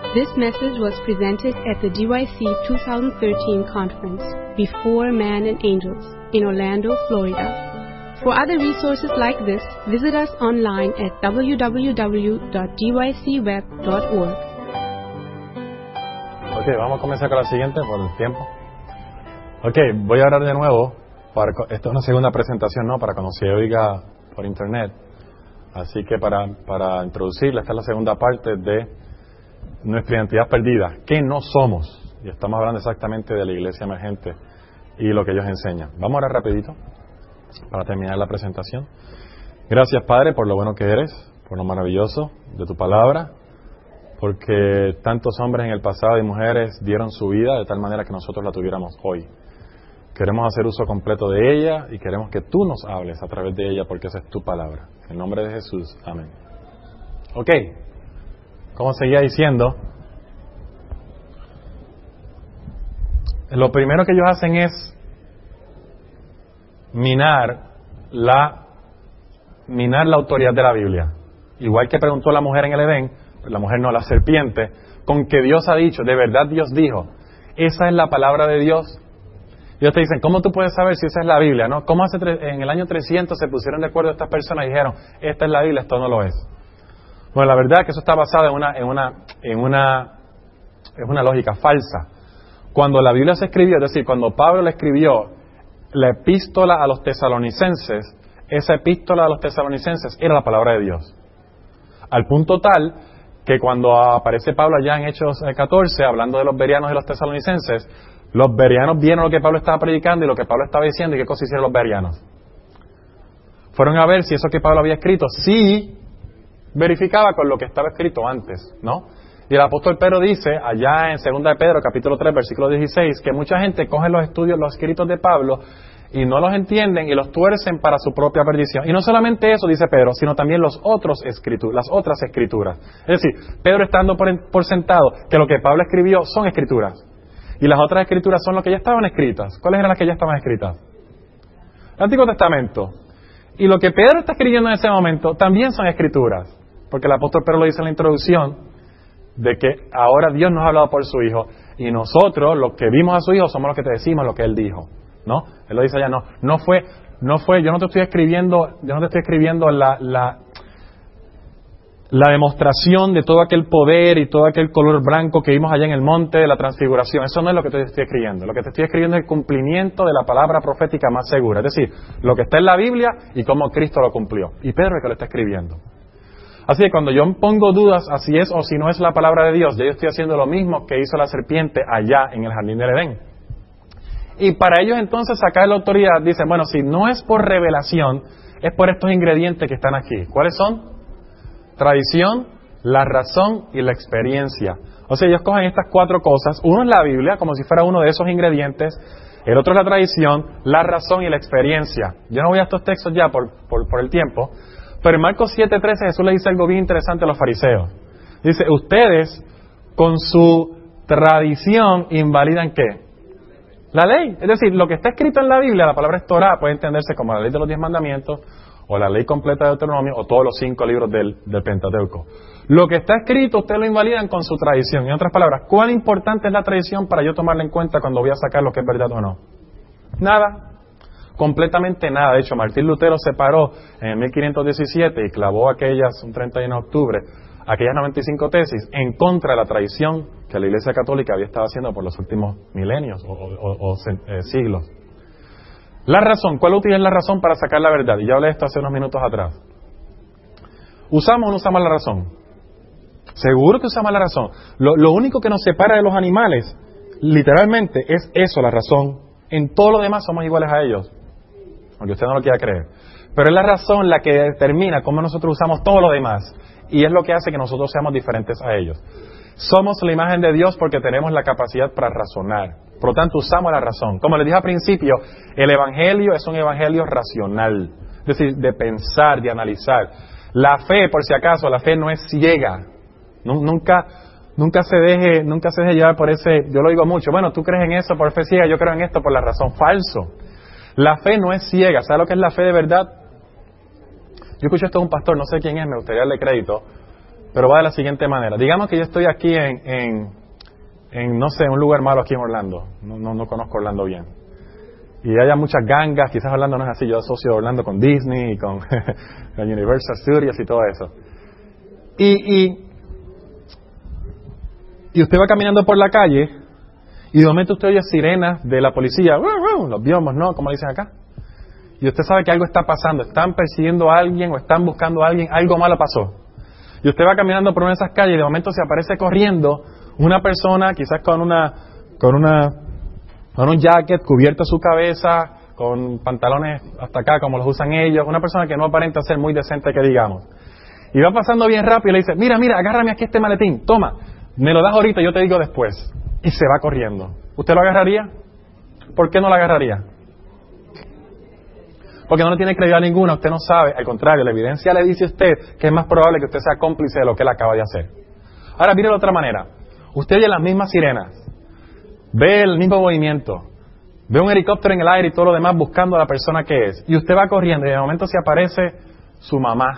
This message was presented at the GYC 2013 conference, Before Man and Angels, in Orlando, Florida. For other resources like this, visit us online at www.gycweb.org. Ok, vamos a comenzar con la siguiente por el tiempo. Ok, voy a hablar de nuevo. Esta es una segunda presentación, ¿no? Para cuando se oiga por internet. Así que para introducirla, esta es la segunda parte de nuestra identidad perdida. ¿Qué no somos? Y estamos hablando exactamente de la iglesia emergente y lo que ellos enseñan. Vamos a orar rapidito para terminar la presentación. Gracias, Padre, por lo bueno que eres, por lo maravilloso de tu palabra, porque tantos hombres en el pasado y mujeres dieron su vida de tal manera que nosotros la tuviéramos hoy. Queremos hacer uso completo de ella y queremos que tú nos hables a través de ella porque esa es tu palabra. En el nombre de Jesús. Amén. Ok. Como seguía diciendo, lo primero que ellos hacen es minar la autoridad de la Biblia. Igual que preguntó la mujer en el Edén, la mujer no, la serpiente, con que Dios ha dicho, de verdad Dios dijo, esa es la palabra de Dios. Y ellos te dicen, ¿cómo tú puedes saber si esa es la Biblia? ¿No? ¿Cómo en el año 300 se pusieron de acuerdo estas personas y dijeron, esta es la Biblia, esto no lo es? Bueno, la verdad es que eso está basado en una lógica falsa. Cuando la Biblia se escribió, es decir, cuando Pablo le escribió la epístola a los tesalonicenses, esa epístola a los tesalonicenses era la palabra de Dios. Al punto tal que cuando aparece Pablo allá en Hechos 14, hablando de los bereanos y los tesalonicenses, los bereanos vieron lo que Pablo estaba predicando y lo que Pablo estaba diciendo y qué cosas hicieron los bereanos. Fueron a ver si eso que Pablo había escrito sí verificaba con lo que estaba escrito antes, ¿no? Y el apóstol Pedro dice, allá en 2 de Pedro, capítulo 3, versículo 16, que mucha gente coge los escritos de Pablo y no los entienden y los tuercen para su propia perdición. Y no solamente eso, dice Pedro, sino también las otras escrituras. Es decir, Pedro está dando por sentado que lo que Pablo escribió son escrituras. Y las otras escrituras son lo que ya estaban escritas. ¿Cuáles eran las que ya estaban escritas? El Antiguo Testamento. Y lo que Pedro está escribiendo en ese momento también son escrituras. Porque el apóstol Pedro lo dice en la introducción, de que ahora Dios nos ha hablado por su Hijo. Y nosotros, los que vimos a su Hijo, somos los que te decimos lo que Él dijo. ¿No? Él lo dice allá, no fue, yo no te estoy escribiendo la demostración de todo aquel poder y todo aquel color blanco que vimos allá en el monte de la transfiguración. Eso no es lo que te estoy escribiendo. Lo que te estoy escribiendo es el cumplimiento de la palabra profética más segura. Es decir, lo que está en la Biblia y cómo Cristo lo cumplió. Y Pedro es el que lo está escribiendo. Así que cuando yo pongo dudas a si es o si no es la palabra de Dios, ya yo estoy haciendo lo mismo que hizo la serpiente allá en el jardín del Edén. Y para ellos entonces sacar la autoridad, dicen, bueno, si no es por revelación, es por estos ingredientes que están aquí. ¿Cuáles son? Tradición, la razón y la experiencia. O sea, ellos cogen estas cuatro cosas. Uno es la Biblia, como si fuera uno de esos ingredientes. El otro es la tradición, la razón y la experiencia. Yo no voy a estos textos ya por el tiempo. Pero en Marcos 7:13 Jesús le dice algo bien interesante a los fariseos. Dice, ustedes con su tradición invalidan ¿qué? La ley. Es decir, lo que está escrito en la Biblia, la palabra es Torah, puede entenderse como la ley de los 10 mandamientos, o la ley completa de Deuteronomio, o todos los 5 libros del Pentateuco. Lo que está escrito, ustedes lo invalidan con su tradición. En otras palabras, ¿cuán importante es la tradición para yo tomarla en cuenta cuando voy a sacar lo que es verdad o no? Nada. Completamente nada. De hecho, Martín Lutero se paró en 1517 y clavó un 31 de octubre, aquellas 95 tesis en contra de la tradición que la Iglesia Católica había estado haciendo por los últimos milenios o siglos. La razón, ¿cuál es la razón para sacar la verdad? Y ya hablé de esto hace unos minutos atrás. ¿Usamos o no usamos la razón? Seguro que usamos la razón. Lo único que nos separa de los animales, literalmente, es eso, la razón. En todo lo demás somos iguales a ellos, aunque usted no lo quiera creer. Pero es la razón la que determina cómo nosotros usamos todo lo demás. Y es lo que hace que nosotros seamos diferentes a ellos. Somos la imagen de Dios porque tenemos la capacidad para razonar. Por lo tanto, usamos la razón. Como les dije al principio, el Evangelio es un Evangelio racional. Es decir, de pensar, de analizar. La fe, por si acaso, la fe no es ciega. Nunca se deje llevar por ese, yo lo digo mucho, bueno, tú crees en eso por fe ciega, yo creo en esto por la razón. Falso. La fe no es ciega. ¿Sabes lo que es la fe de verdad? Yo escuché esto de un pastor, no sé quién es, me gustaría darle crédito. Pero va de la siguiente manera. Digamos que yo estoy aquí en no sé, un lugar malo aquí en Orlando. No conozco Orlando bien. Y haya muchas gangas, quizás Orlando no es así, yo asocio Orlando con Disney, con Universal Studios y todo eso. Y usted va caminando por la calle y de momento usted oye sirenas de la policía, los biomos, ¿no? Como dicen acá. Y usted sabe que algo está pasando, están persiguiendo a alguien o están buscando a alguien, algo malo pasó. Y usted va caminando por una de esas calles y de momento se aparece corriendo una persona, quizás con un jacket cubierto su cabeza, con pantalones hasta acá como los usan ellos, una persona que no aparenta ser muy decente que digamos. Y va pasando bien rápido y le dice, mira, agárrame aquí este maletín, toma, me lo das ahorita, yo te digo después. Y se va corriendo. ¿Usted lo agarraría? ¿Por qué no lo agarraría? Porque no le tiene credibilidad ninguna, usted no sabe, al contrario, la evidencia le dice a usted que es más probable que usted sea cómplice de lo que él acaba de hacer. Ahora, mire de otra manera, usted oye las mismas sirenas, ve el mismo movimiento, ve un helicóptero en el aire y todo lo demás buscando a la persona que es, y usted va corriendo y de momento se aparece su mamá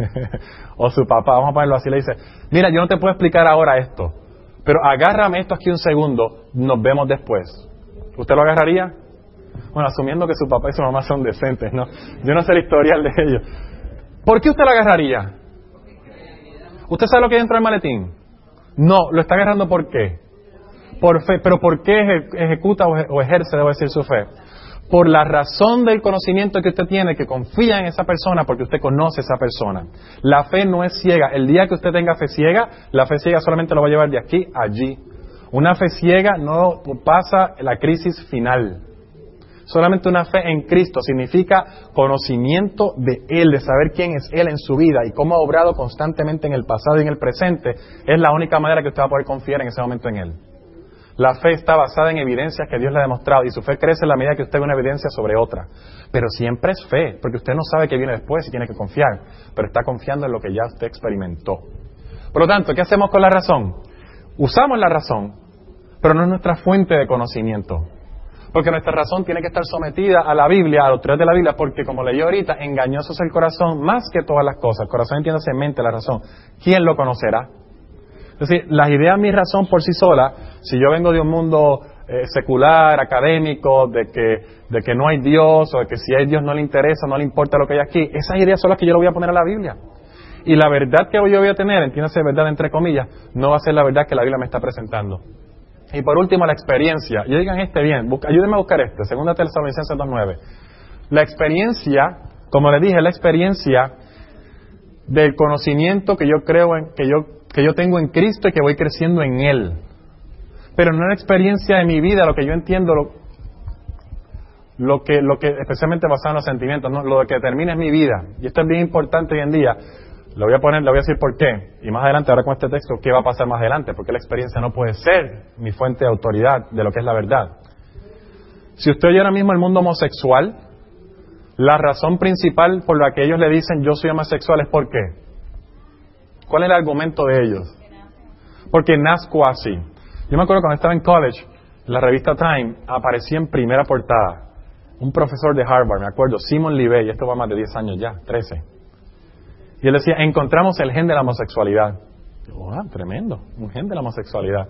o su papá, vamos a ponerlo así, le dice, mira, yo no te puedo explicar ahora esto, pero agárrame esto aquí un segundo, nos vemos después. ¿Usted lo agarraría? Bueno, asumiendo que su papá y su mamá son decentes, ¿no? Yo no sé el historial de ellos. ¿Por qué usted lo agarraría? ¿Usted sabe lo que hay dentro del maletín? No, lo está agarrando ¿por qué? Por fe. ¿Pero por qué ejecuta o ejerce, debo decir, su fe? Por la razón del conocimiento que usted tiene, que confía en esa persona porque usted conoce a esa persona. La fe no es ciega. El día que usted tenga fe ciega, la fe ciega solamente lo va a llevar de aquí a allí. Una fe ciega no pasa la crisis final. Solamente una fe en Cristo significa conocimiento de Él, de saber quién es Él en su vida y cómo ha obrado constantemente en el pasado y en el presente. Es la única manera que usted va a poder confiar en ese momento en Él. La fe está basada en evidencias que Dios le ha demostrado y su fe crece en la medida que usted ve una evidencia sobre otra. Pero siempre es fe, porque usted no sabe qué viene después y tiene que confiar, pero está confiando en lo que ya usted experimentó. Por lo tanto, ¿qué hacemos con la razón? Usamos la razón, pero no es nuestra fuente de conocimiento. Porque nuestra razón tiene que estar sometida a la Biblia, a la autoridad de la Biblia, porque como leí ahorita, engañoso es el corazón más que todas las cosas. El corazón, entiéndase, mente, la razón. ¿Quién lo conocerá? Es decir, las ideas, mi razón por sí sola, si yo vengo de un mundo secular, académico, de que no hay Dios, o de que si hay Dios no le interesa, no le importa lo que hay aquí, esas ideas son las que yo le voy a poner a la Biblia. Y la verdad que yo voy a tener, entiéndase, verdad entre comillas, no va a ser la verdad que la Biblia me está presentando. Y por último, la experiencia. Y digan bien, ayúdenme a buscar 2 Tesalonicenses 2:9. La experiencia, como les dije, la experiencia del conocimiento que yo creo que yo tengo en Cristo y que voy creciendo en Él. Pero no la experiencia de mi vida, lo que yo entiendo, lo que especialmente basado en los sentimientos, ¿no? Lo que determina es mi vida. Y esto es bien importante hoy en día. Le voy a decir por qué. Y más adelante, ahora con este texto, ¿qué va a pasar más adelante? Porque la experiencia no puede ser mi fuente de autoridad de lo que es la verdad. Si usted oye ahora mismo el mundo homosexual, la razón principal por la que ellos le dicen yo soy homosexual es ¿por qué? ¿Cuál es el argumento de ellos? Porque nazco así. Yo me acuerdo cuando estaba en college, la revista Time aparecía en primera portada. Un profesor de Harvard, me acuerdo, Simon Libet, y esto va más de 10 años ya, 13. Y él decía, encontramos el gen de la homosexualidad. Yo, tremendo, un gen de la homosexualidad.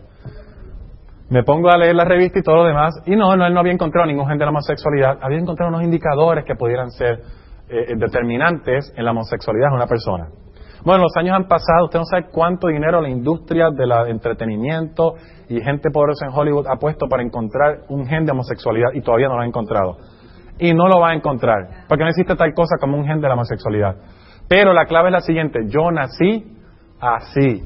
Me pongo a leer la revista y todo lo demás, y él no había encontrado ningún gen de la homosexualidad, había encontrado unos indicadores que pudieran ser determinantes en la homosexualidad de una persona. Bueno, los años han pasado, usted no sabe cuánto dinero la industria del entretenimiento y gente poderosa en Hollywood ha puesto para encontrar un gen de homosexualidad y todavía no lo ha encontrado. Y no lo va a encontrar, porque no existe tal cosa como un gen de la homosexualidad. Pero la clave es la siguiente, yo nací así.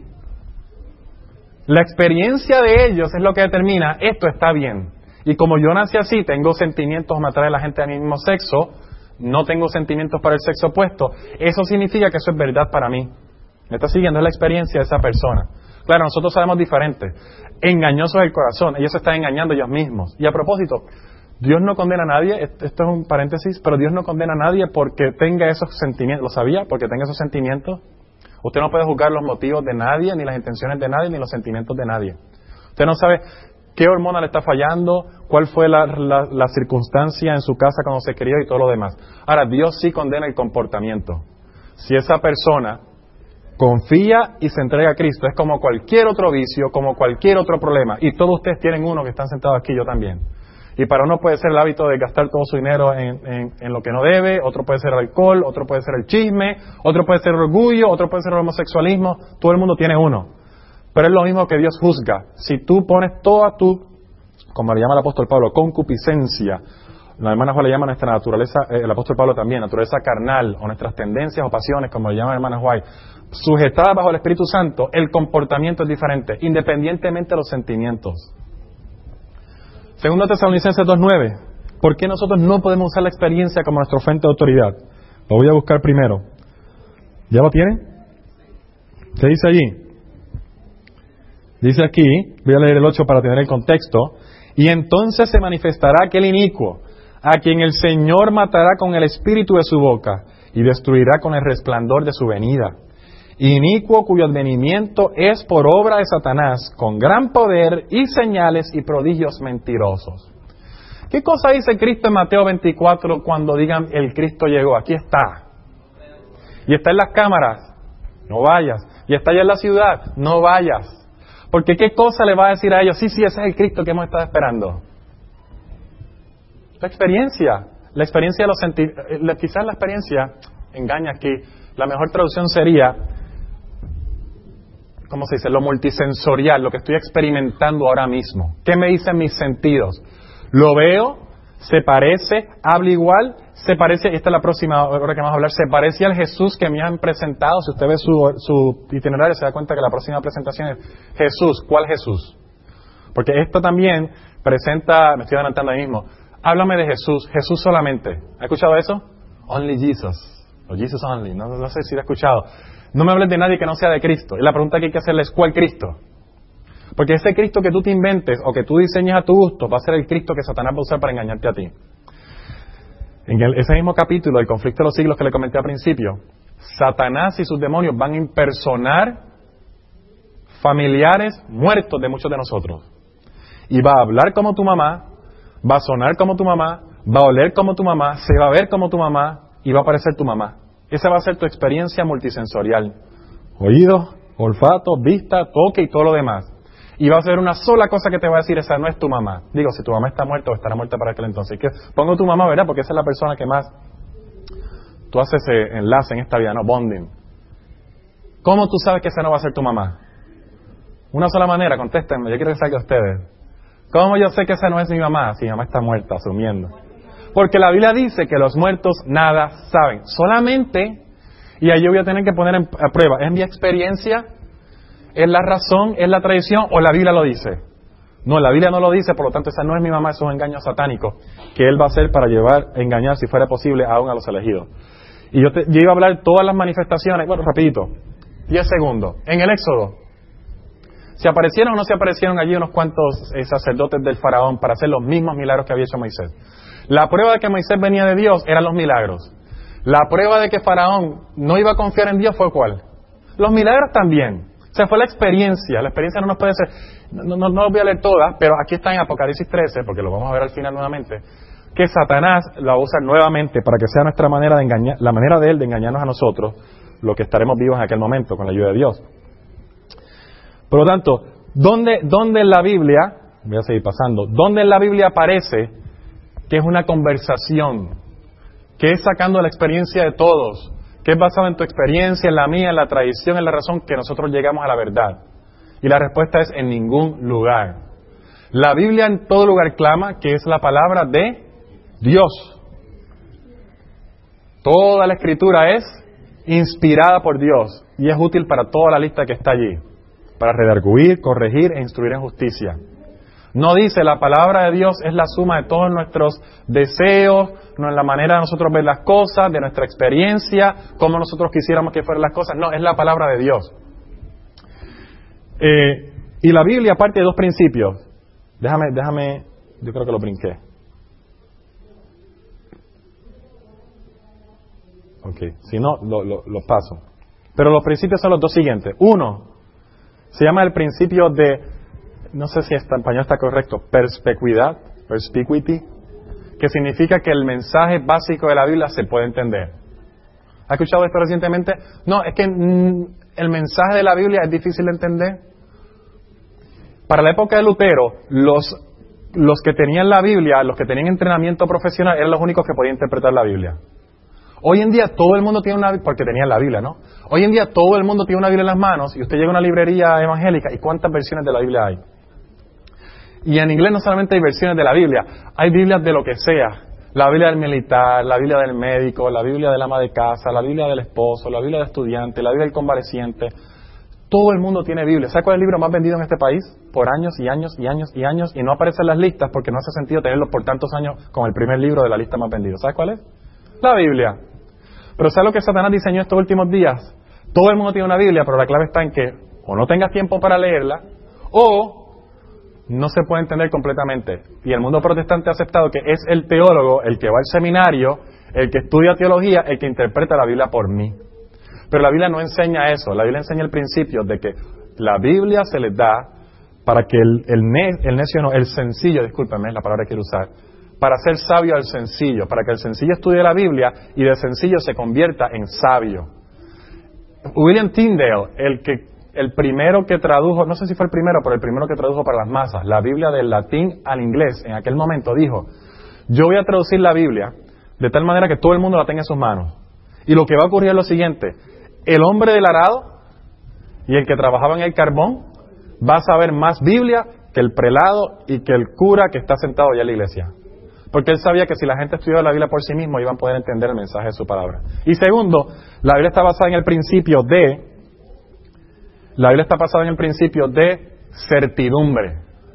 La experiencia de ellos es lo que determina, esto está bien. Y como yo nací así, tengo sentimientos, me atrae la gente de mi mismo sexo, no tengo sentimientos para el sexo opuesto, eso significa que eso es verdad para mí. ¿Me está siguiendo? Es la experiencia de esa persona. Claro, nosotros sabemos diferente. Engañoso es el corazón, ellos se están engañando ellos mismos. Y a propósito, Dios no condena a nadie, esto es un paréntesis, pero Dios no condena a nadie porque tenga esos sentimientos. ¿Lo sabía? Porque tenga esos sentimientos. Usted no puede juzgar los motivos de nadie, ni las intenciones de nadie, ni los sentimientos de nadie. Usted no sabe qué hormona le está fallando, cuál fue la circunstancia en su casa cuando se crió y todo lo demás. Ahora, Dios sí condena el comportamiento. Si esa persona confía y se entrega a Cristo. Es como cualquier otro vicio, como cualquier otro problema. Y todos ustedes tienen uno que están sentados aquí, yo también. Y para uno puede ser el hábito de gastar todo su dinero en lo que no debe, otro puede ser el alcohol, otro puede ser el chisme, otro puede ser el orgullo, otro puede ser el homosexualismo. Todo el mundo tiene uno. Pero es lo mismo que Dios juzga. Si tú pones toda tu, como le llama el apóstol Pablo, concupiscencia, la hermana Juan le llama nuestra naturaleza, el apóstol Pablo también, naturaleza carnal, o nuestras tendencias o pasiones, como le llama la hermana Juan, sujetadas bajo el Espíritu Santo, el comportamiento es diferente, independientemente de los sentimientos. Segundo Tesalonicenses 2:9. ¿Por qué nosotros no podemos usar la experiencia como nuestra fuente de autoridad? Lo voy a buscar primero. ¿Ya lo tienen? ¿Qué dice allí? Dice aquí, voy a leer el 8 para tener el contexto. Y entonces se manifestará aquel inicuo, a quien el Señor matará con el espíritu de su boca y destruirá con el resplandor de su venida. Inicuo cuyo advenimiento es por obra de Satanás, con gran poder y señales y prodigios mentirosos. ¿Qué cosa dice Cristo en Mateo 24 cuando digan el Cristo llegó? Aquí está. Y está en las cámaras, no vayas. Y está allá en la ciudad, no vayas. Porque ¿qué cosa le va a decir a ellos? Sí, ese es el Cristo que hemos estado esperando. La experiencia de los sentidos. Quizás la experiencia engaña aquí. La mejor traducción sería, ¿cómo se dice? Lo multisensorial, lo que estoy experimentando ahora mismo. ¿Qué me dicen mis sentidos? Lo veo, se parece, habla igual, se parece, esta es la próxima hora que vamos a hablar, se parece al Jesús que me han presentado. Si usted ve su itinerario se da cuenta que la próxima presentación es Jesús. ¿Cuál Jesús? Porque esto también presenta, me estoy adelantando ahí mismo, háblame de Jesús, Jesús solamente. ¿Ha escuchado eso? Only Jesus, o Jesus only, no sé si lo ha escuchado. No me hables de nadie que no sea de Cristo. Y la pregunta que hay que hacerle es, ¿cuál Cristo? Porque ese Cristo que tú te inventes o que tú diseñes a tu gusto va a ser el Cristo que Satanás va a usar para engañarte a ti. En ese mismo capítulo del conflicto de los siglos que le comenté al principio, Satanás y sus demonios van a impersonar familiares muertos de muchos de nosotros. Y va a hablar como tu mamá, va a sonar como tu mamá, va a oler como tu mamá, se va a ver como tu mamá y va a parecer tu mamá. Esa va a ser tu experiencia multisensorial. Oído, olfato, vista, toque y todo lo demás. Y va a ser una sola cosa que te va a decir, esa no es tu mamá. Digo, si tu mamá está muerta o estará muerta para aquel entonces. Que pongo tu mamá, ¿verdad? Porque esa es la persona que más tú haces enlace en esta vida, ¿no? Bonding. ¿Cómo tú sabes que esa no va a ser tu mamá? Una sola manera, contéstenme, yo quiero que salga ustedes. ¿Cómo yo sé que esa no es mi mamá? Si mi mamá está muerta, asumiendo. Porque la Biblia dice que los muertos nada saben. Solamente, y ahí yo voy a tener que poner a prueba, ¿es mi experiencia? ¿Es la razón? ¿Es la tradición? ¿O la Biblia lo dice? No, la Biblia no lo dice, por lo tanto esa no es mi mamá, esos engaños satánicos que él va a hacer para engañar, si fuera posible, aún a los elegidos. Y yo iba a hablar todas las manifestaciones, bueno, rapidito, 10 segundos. En el Éxodo, ¿se aparecieron o no se aparecieron allí unos cuantos sacerdotes del faraón para hacer los mismos milagros que había hecho Moisés? La prueba de que Moisés venía de Dios eran los milagros. La prueba de que Faraón no iba a confiar en Dios fue ¿cuál? Los milagros también. O sea, fue la experiencia. La experiencia no nos puede ser... No los voy a leer todas, pero aquí está en Apocalipsis 13, porque lo vamos a ver al final nuevamente, que Satanás la va a usar nuevamente para que sea nuestra manera de engañar, la manera de él de engañarnos a nosotros, lo que estaremos vivos en aquel momento, con la ayuda de Dios. Por lo tanto, ¿dónde en la Biblia, voy a seguir pasando, dónde en la Biblia aparece que es una conversación, que es sacando la experiencia de todos, que es basado en tu experiencia, en la mía, en la tradición, en la razón, que nosotros llegamos a la verdad? Y la respuesta es en ningún lugar. La Biblia en todo lugar clama que es la palabra de Dios. Toda la Escritura es inspirada por Dios y es útil para toda la lista que está allí, para redarguir, corregir e instruir en justicia. No dice la palabra de Dios es la suma de todos nuestros deseos, no es la manera de nosotros ver las cosas, de nuestra experiencia, cómo nosotros quisiéramos que fueran las cosas. No, es la palabra de Dios. Y la Biblia parte de dos principios. Déjame, yo creo que lo brinqué. Ok, si no, lo paso. Pero los principios son los dos siguientes. Uno, se llama el principio de, no sé si en español está correcto, perspicuity, que significa que el mensaje básico de la Biblia se puede entender. ¿Ha escuchado esto recientemente? No, es que el mensaje de la Biblia es difícil de entender. Para la época de Lutero, los que tenían la Biblia, los que tenían entrenamiento profesional, eran los únicos que podían interpretar la Biblia. Hoy en día todo el mundo tiene una Biblia, porque tenían la Biblia, ¿no? Hoy en día todo el mundo tiene una Biblia en las manos y usted llega a una librería evangélica y ¿cuántas versiones de la Biblia hay? Y en inglés no solamente hay versiones de la Biblia, hay Biblias de lo que sea. La Biblia del militar, la Biblia del médico, la Biblia del ama de casa, la Biblia del esposo, la Biblia del estudiante, la Biblia del convaleciente. Todo el mundo tiene Biblia. ¿Sabe cuál es el libro más vendido en este país? Por años y años y años y años, y no aparece en las listas porque no hace sentido tenerlo por tantos años como el primer libro de la lista más vendido. ¿Sabe cuál es? La Biblia. Pero ¿sabe lo que Satanás diseñó estos últimos días? Todo el mundo tiene una Biblia, pero la clave está en que o no tengas tiempo para leerla, o no se puede entender completamente. Y el mundo protestante ha aceptado que es el teólogo, el que va al seminario, el que estudia teología, el que interpreta la Biblia por mí. Pero la Biblia no enseña eso. La Biblia enseña el principio de que la Biblia se les da para que el sencillo, discúlpeme, es la palabra que quiero usar, para ser sabio al sencillo, para que el sencillo estudie la Biblia y del sencillo se convierta en sabio. William Tyndale, el primero que tradujo, no sé si fue el primero, pero el primero que tradujo para las masas, la Biblia del latín al inglés, en aquel momento dijo, yo voy a traducir la Biblia de tal manera que todo el mundo la tenga en sus manos. Y lo que va a ocurrir es lo siguiente, el hombre del arado y el que trabajaba en el carbón va a saber más Biblia que el prelado y que el cura que está sentado allá en la iglesia. Porque él sabía que si la gente estudiaba la Biblia por sí mismo iban a poder entender el mensaje de su palabra. Y segundo, la Biblia está basada en el principio de certidumbre.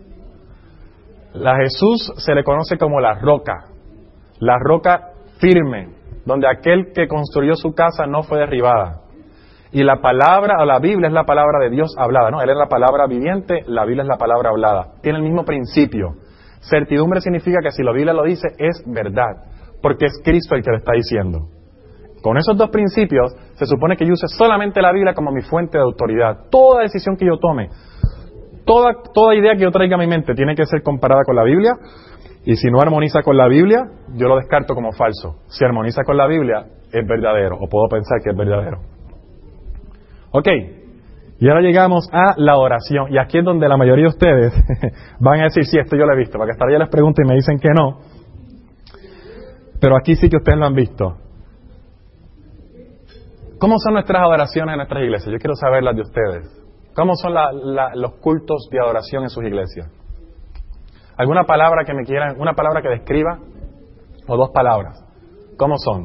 A Jesús se le conoce como la roca firme, donde aquel que construyó su casa no fue derribada. Y la palabra, o la Biblia es la palabra de Dios hablada, ¿no? Él es la palabra viviente, la Biblia es la palabra hablada. Tiene el mismo principio. Certidumbre significa que si la Biblia lo dice, es verdad, porque es Cristo el que lo está diciendo. Con esos dos principios, se supone que yo use solamente la Biblia como mi fuente de autoridad. Toda decisión que yo tome, toda idea que yo traiga a mi mente tiene que ser comparada con la Biblia, y si no armoniza con la Biblia, yo lo descarto como falso. Si armoniza con la Biblia, es verdadero, o puedo pensar que es verdadero. Ok, y ahora llegamos a la oración, y aquí es donde la mayoría de ustedes van a decir, sí, esto yo lo he visto, porque hasta ahora yo les pregunto y me dicen que no, pero aquí sí que ustedes lo han visto. ¿Cómo son nuestras adoraciones en nuestras iglesias? Yo quiero saber las de ustedes. ¿Cómo son los cultos de adoración en sus iglesias? ¿Alguna palabra que me quieran, una palabra que describa? ¿O dos palabras? ¿Cómo son?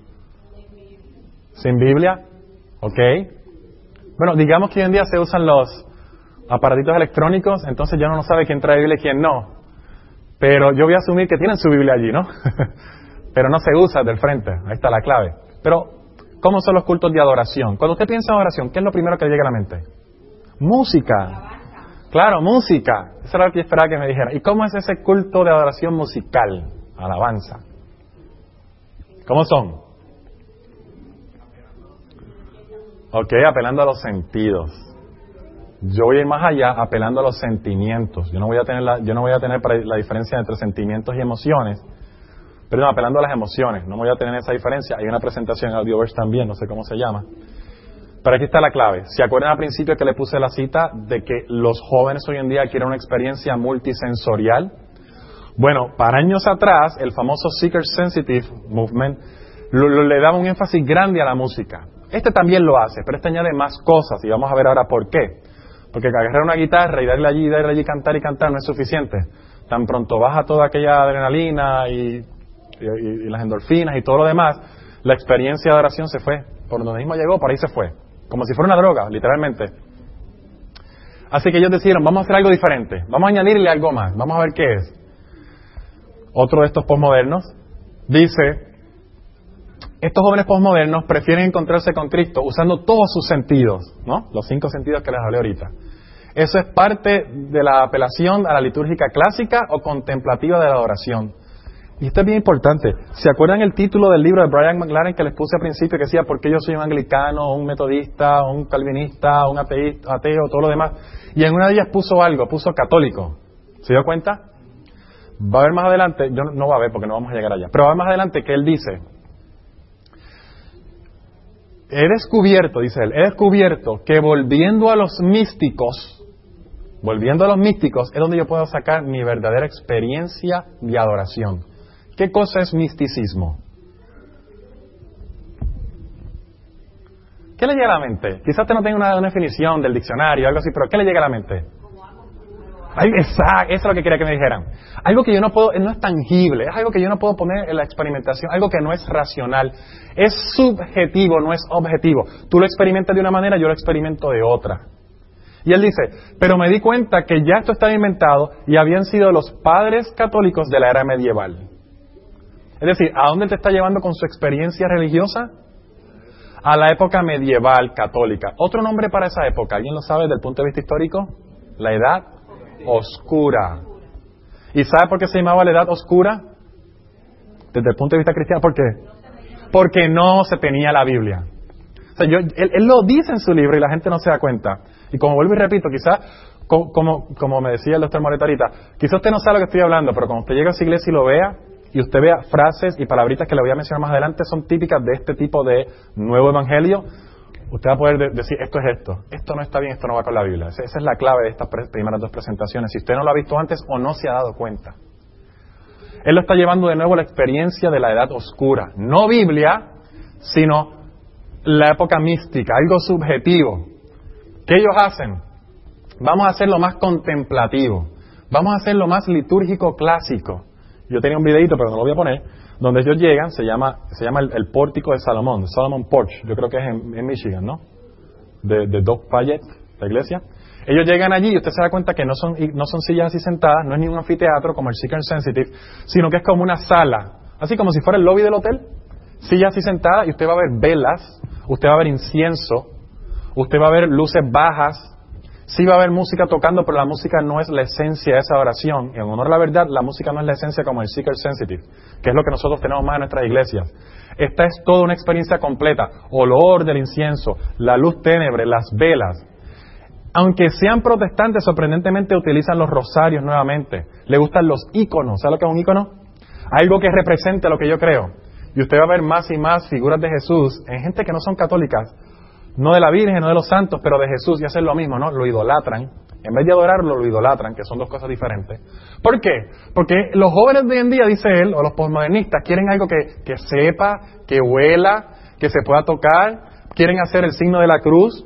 ¿Sin Biblia? Ok. Bueno, digamos que hoy en día se usan los aparatitos electrónicos, entonces ya uno no sabe quién trae Biblia y quién no. Pero yo voy a asumir que tienen su Biblia allí, ¿no? Pero no se usa del frente, ahí está la clave. Pero, ¿cómo son los cultos de adoración? Cuando usted piensa en adoración, ¿qué es lo primero que le llega a la mente? Música. Claro, música. Eso era lo que yo esperaba que me dijera. ¿Y cómo es ese culto de adoración musical? Alabanza. ¿Cómo son? Ok, apelando a los sentidos. Yo voy a ir más allá, apelando a los sentimientos. Yo no voy a tener la diferencia entre sentimientos y emociones. Perdón, apelando a las emociones. No voy a tener esa diferencia. Hay una presentación en Audioverse también, no sé cómo se llama. Pero aquí está la clave. ¿Se acuerdan al principio que le puse la cita de que los jóvenes hoy en día quieren una experiencia multisensorial? Bueno, para años atrás, el famoso Seeker Sensitive Movement le daba un énfasis grande a la música. Este también lo hace, pero este añade más cosas y vamos a ver ahora por qué. Porque agarrar una guitarra y darle allí, cantar y cantar no es suficiente. Tan pronto baja toda aquella adrenalina y las endorfinas y todo lo demás, la experiencia de oración se fue. Por donde mismo llegó, por ahí se fue. Como si fuera una droga, literalmente. Así que ellos decidieron, vamos a hacer algo diferente. Vamos a añadirle algo más. Vamos a ver qué es. Otro de estos posmodernos dice, estos jóvenes posmodernos prefieren encontrarse con Cristo usando todos sus sentidos, ¿no? Los 5 sentidos que les hablé ahorita. ¿Eso es parte de la apelación a la litúrgica clásica o contemplativa de la adoración? Y esto es bien importante. ¿Se acuerdan el título del libro de Brian McLaren que les puse al principio que decía ¿por qué yo soy un anglicano, un metodista, un calvinista, un ateo, todo lo demás? Y en una de ellas puso católico. ¿Se dio cuenta? Va a haber más adelante, yo no va a ver porque no vamos a llegar allá, pero va a haber más adelante que él dice, he descubierto, dice él, he descubierto que volviendo a los místicos es donde yo puedo sacar mi verdadera experiencia de adoración. ¿Qué cosa es misticismo? ¿Qué le llega a la mente? Quizás usted no tenga una definición del diccionario o algo así, pero ¿qué le llega a la mente? Exacto, eso es lo que quería que me dijeran. Algo que yo no puedo, no es tangible, es algo que yo no puedo poner en la experimentación, algo que no es racional, es subjetivo, no es objetivo. Tú lo experimentas de una manera, yo lo experimento de otra. Y él dice, pero me di cuenta que ya esto estaba inventado y habían sido los padres católicos de la era medieval. Es decir, ¿a dónde te está llevando con su experiencia religiosa? A la época medieval católica. ¿Otro nombre para esa época? ¿Alguien lo sabe desde el punto de vista histórico? La Edad Oscura. ¿Y sabe por qué se llamaba la Edad Oscura? Desde el punto de vista cristiano, ¿por qué? Porque no se tenía la Biblia. O sea, él lo dice en su libro y la gente no se da cuenta. Y como vuelvo y repito, quizás, como me decía el doctor Moreto ahorita, quizás usted no sabe lo que estoy hablando, pero cuando usted llega a esa iglesia y lo vea, y usted vea frases y palabritas que le voy a mencionar más adelante, son típicas de este tipo de nuevo evangelio, usted va a poder decir, esto es esto no está bien, esto no va con la Biblia. Esa es la clave de estas primeras dos presentaciones. Si usted no lo ha visto antes o no se ha dado cuenta. Él lo está llevando de nuevo a la experiencia de la Edad Oscura. No Biblia, sino la época mística, algo subjetivo. ¿Qué ellos hacen? Vamos a hacerlo más contemplativo. Vamos a hacerlo más litúrgico clásico. Yo tenía un videito, pero no lo voy a poner, donde ellos llegan, se llama el pórtico de Salomón, Solomon Porch, yo creo que es en Michigan, ¿no? De Doug Payette, la iglesia. Ellos llegan allí y usted se da cuenta que no son sillas así sentadas, no es ni un anfiteatro como el Seeker Sensitive, sino que es como una sala, así como si fuera el lobby del hotel, sillas así sentadas y usted va a ver velas, usted va a ver incienso, usted va a ver luces bajas. Sí va a haber música tocando, pero la música no es la esencia de esa oración. Y en honor a la verdad, la música no es la esencia como el Seeker Sensitive, que es lo que nosotros tenemos más en nuestras iglesias. Esta es toda una experiencia completa. Olor del incienso, la luz ténebre, las velas. Aunque sean protestantes, sorprendentemente utilizan los rosarios nuevamente. Le gustan los íconos. ¿Sabe lo que es un ícono? Algo que represente lo que yo creo. Y usted va a ver más y más figuras de Jesús en gente que no son católicas. No de la Virgen, no de los santos, pero de Jesús, y hacen lo mismo, ¿no? Lo idolatran. En vez de adorarlo, lo idolatran, que son dos cosas diferentes. ¿Por qué? Porque los jóvenes de hoy en día, dice él, o los postmodernistas, quieren algo que sepa, que huela, que se pueda tocar, quieren hacer el signo de la cruz,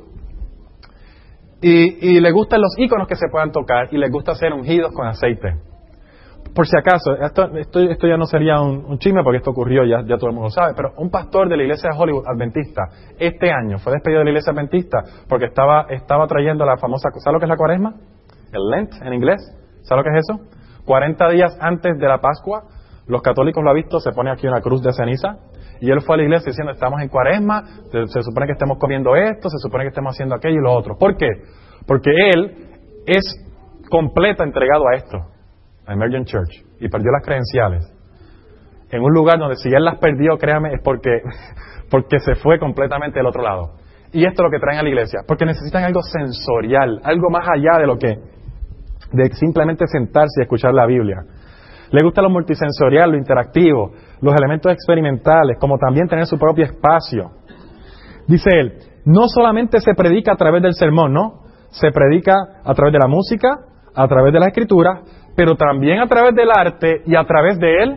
y les gustan los íconos que se puedan tocar, y les gusta ser ungidos con aceite. Por si acaso, esto ya no sería un chisme porque esto ocurrió, ya todo el mundo sabe, pero un pastor de la iglesia de Hollywood adventista este año fue despedido de la iglesia adventista porque estaba trayendo la famosa, ¿sabe lo que es la cuaresma? El Lent en inglés, ¿sabe lo que es eso? 40 días antes de la Pascua, los católicos lo han visto, se pone aquí una cruz de ceniza y él fue a la iglesia diciendo, estamos en cuaresma, se supone que estemos comiendo esto, se supone que estemos haciendo aquello y lo otro. ¿Por qué? Porque él es completo entregado a esto. A Emergent Church, y perdió las credenciales en un lugar donde si él las perdió, créame, es porque se fue completamente del otro lado. Y esto es lo que traen a la iglesia, porque necesitan algo sensorial, algo más allá de simplemente sentarse y escuchar la Biblia. Le gusta lo multisensorial, lo interactivo, los elementos experimentales, como también tener su propio espacio. Dice él, no solamente se predica a través del sermón, ¿no? Se predica a través de la música, a través de la escritura, pero también a través del arte y a través de él,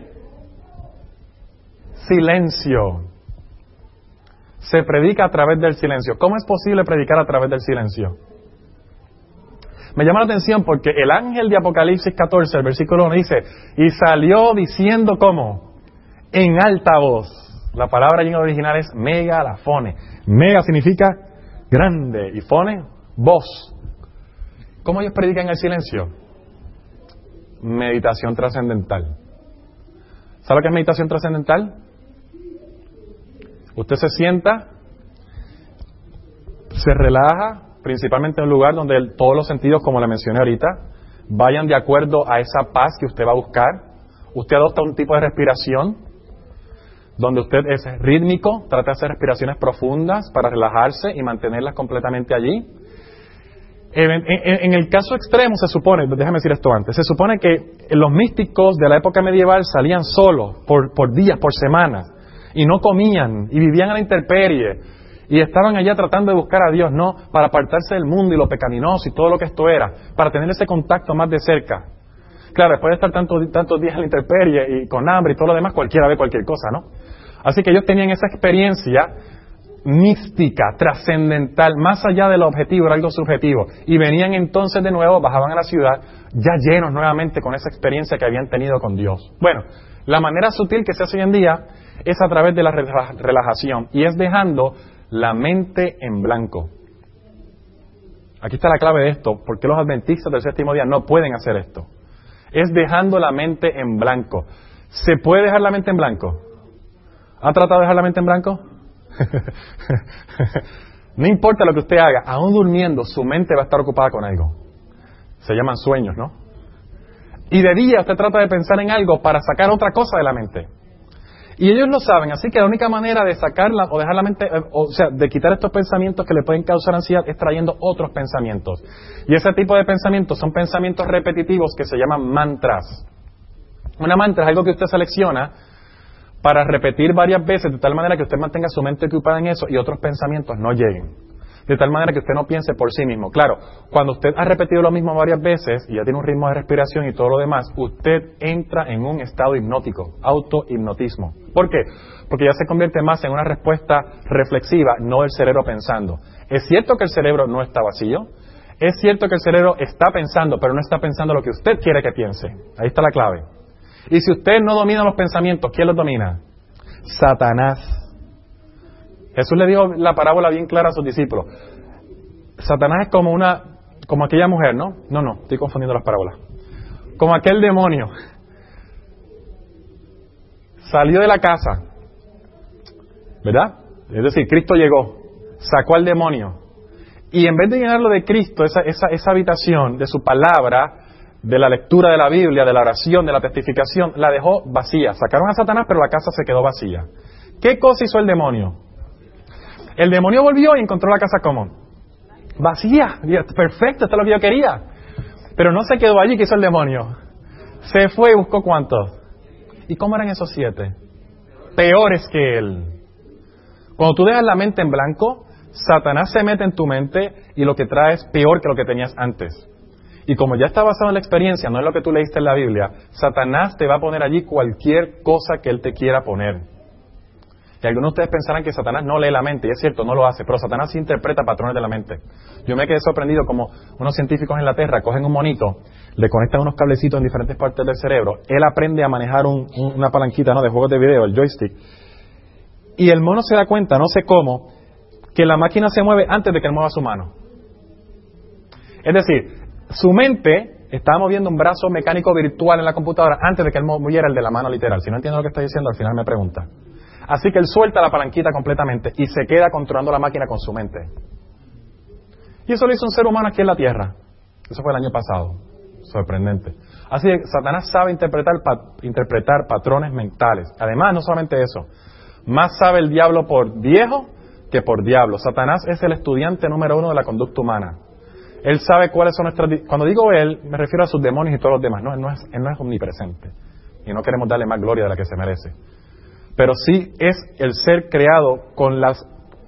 silencio. Se predica a través del silencio. ¿Cómo es posible predicar a través del silencio? Me llama la atención porque el ángel de Apocalipsis 14, el versículo 1 dice, y salió diciendo ¿cómo? En alta voz. La palabra en original es megalafone. Mega significa grande y fone, voz. ¿Cómo ellos predican en el silencio? Meditación trascendental. ¿Sabe lo que es meditación trascendental? Usted se sienta, se relaja, principalmente en un lugar donde todos los sentidos, como le mencioné ahorita, vayan de acuerdo a esa paz que usted va a buscar. Usted adopta un tipo de respiración donde usted es rítmico, trata de hacer respiraciones profundas para relajarse y mantenerlas completamente allí. En el caso extremo se supone, déjame decir esto antes, se supone que los místicos de la época medieval salían solos por días, por semanas, y no comían, y vivían a la intemperie, Y estaban allá tratando de buscar a Dios, no para apartarse del mundo y lo pecaminoso y todo lo que esto era, para tener ese contacto más de cerca. Claro, después de estar tantos días en la intemperie y con hambre y todo lo demás, cualquiera ve cualquier cosa, ¿no? Así que ellos tenían esa experiencia mística, trascendental, más allá del objetivo, era algo subjetivo. Y venían entonces de nuevo, bajaban a la ciudad, ya llenos nuevamente con esa experiencia que habían tenido con Dios. Bueno, la manera sutil que se hace hoy en día es a través de la relajación y es dejando la mente en blanco. Aquí está la clave de esto, porque los adventistas del séptimo día no pueden hacer esto. Es dejando la mente en blanco. ¿Se puede dejar la mente en blanco? ¿Ha tratado de dejar la mente en blanco? No importa lo que usted haga, aún durmiendo, su mente va a estar ocupada con algo. Se llaman sueños, ¿no? Y de día usted trata de pensar en algo para sacar otra cosa de la mente. Y ellos lo saben, así que la única manera de sacarla o dejar la mente, o sea, de quitar estos pensamientos que le pueden causar ansiedad es trayendo otros pensamientos. Y ese tipo de pensamientos son pensamientos repetitivos que se llaman mantras. Una mantra es algo que usted selecciona para repetir varias veces de tal manera que usted mantenga su mente ocupada en eso y otros pensamientos no lleguen. De tal manera que usted no piense por sí mismo. Claro, cuando usted ha repetido lo mismo varias veces y ya tiene un ritmo de respiración y todo lo demás, usted entra en un estado hipnótico, autohipnotismo. ¿Por qué? Porque ya se convierte más en una respuesta reflexiva, no el cerebro pensando. Es cierto que el cerebro no está vacío, es cierto que el cerebro está pensando, pero no está pensando lo que usted quiere que piense. Ahí está la clave. Y si usted no domina los pensamientos, ¿quién los domina? Satanás. Jesús le dijo la parábola bien clara a sus discípulos. Satanás es como aquella mujer, ¿no? No, estoy confundiendo las parábolas. Como aquel demonio. Salió de la casa, ¿verdad? Es decir, Cristo llegó, sacó al demonio. Y en vez de llenarlo de Cristo, esa habitación, de su palabra, de la lectura de la Biblia, de la oración, de la testificación, la dejó vacía. Sacaron a Satanás, pero la casa se quedó vacía. ¿Qué cosa hizo el demonio? El demonio volvió y encontró la casa como vacía. Perfecto, esto es lo que yo quería. Pero no se quedó allí. ¿Qué hizo el demonio? Se fue y buscó ¿cuántos? ¿Y cómo eran esos 7? Peores que él. Cuando tú dejas la mente en blanco, Satanás se mete en tu mente y lo que trae es peor que lo que tenías antes. Y como ya está basado en la experiencia, no es lo que tú leíste en la Biblia, Satanás te va a poner allí cualquier cosa que él te quiera poner. Y algunos de ustedes pensarán que Satanás no lee la mente, y es cierto, no lo hace, pero Satanás sí interpreta patrones de la mente. Yo me quedé sorprendido como unos científicos en la Tierra cogen un monito, le conectan unos cablecitos en diferentes partes del cerebro, él aprende a manejar una palanquita, ¿no?, de juegos de video, el joystick, y el mono se da cuenta, no sé cómo, que la máquina se mueve antes de que él mueva su mano. Es decir, su mente estaba moviendo un brazo mecánico virtual en la computadora antes de que él moviera el de la mano literal. Si no entiendo lo que estoy diciendo, al final me pregunta. Así que él suelta la palanquita completamente y se queda controlando la máquina con su mente. Y eso lo hizo un ser humano aquí en la Tierra. Eso fue el año pasado. Sorprendente. Así que Satanás sabe interpretar patrones mentales. Además, no solamente eso. Más sabe el diablo por viejo que por diablo. Satanás es el estudiante número 1 de la conducta humana. Él sabe cuáles son nuestras... Cuando digo él, me refiero a sus demonios y todos los demás. No, él no es omnipresente. Y no queremos darle más gloria de la que se merece. Pero sí es el ser creado con la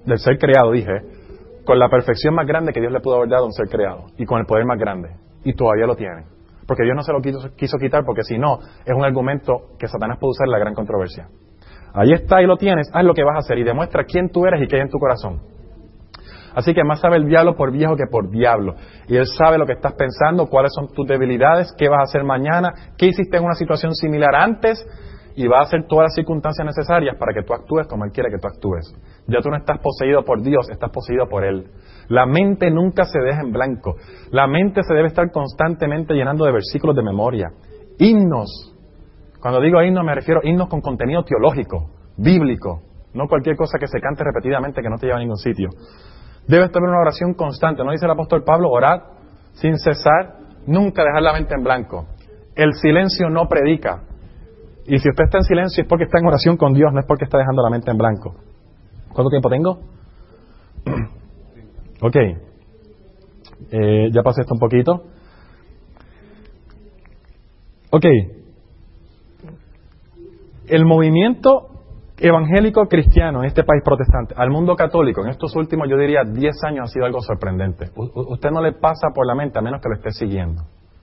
perfección más grande que Dios le pudo haber dado a un ser creado. Y con el poder más grande. Y todavía lo tiene. Porque Dios no se lo quiso quitar, porque si no, es un argumento que Satanás puede usar en la gran controversia. Ahí está y lo tienes, haz lo que vas a hacer y demuestra quién tú eres y qué hay en tu corazón. Así que más sabe el diablo por viejo que por diablo. Y él sabe lo que estás pensando, cuáles son tus debilidades, qué vas a hacer mañana, qué hiciste en una situación similar antes, y va a hacer todas las circunstancias necesarias para que tú actúes como él quiere que tú actúes. Ya tú no estás poseído por Dios, estás poseído por él. La mente nunca se deja en blanco. La mente se debe estar constantemente llenando de versículos de memoria. Himnos. Cuando digo himnos me refiero a himnos con contenido teológico, bíblico. No cualquier cosa que se cante repetidamente que no te lleva a ningún sitio. Debe estar en una oración constante. ¿No dice el apóstol Pablo? Orad sin cesar, nunca dejar la mente en blanco. El silencio no predica. Y si usted está en silencio es porque está en oración con Dios, no es porque está dejando la mente en blanco. ¿Cuánto tiempo tengo? Ok. Ya pasé esto un poquito. Ok. El movimiento evangélico cristiano en este país protestante al mundo católico en estos últimos, yo diría, 10 años ha sido algo sorprendente. Usted no le pasa por la mente a menos que lo esté siguiendo.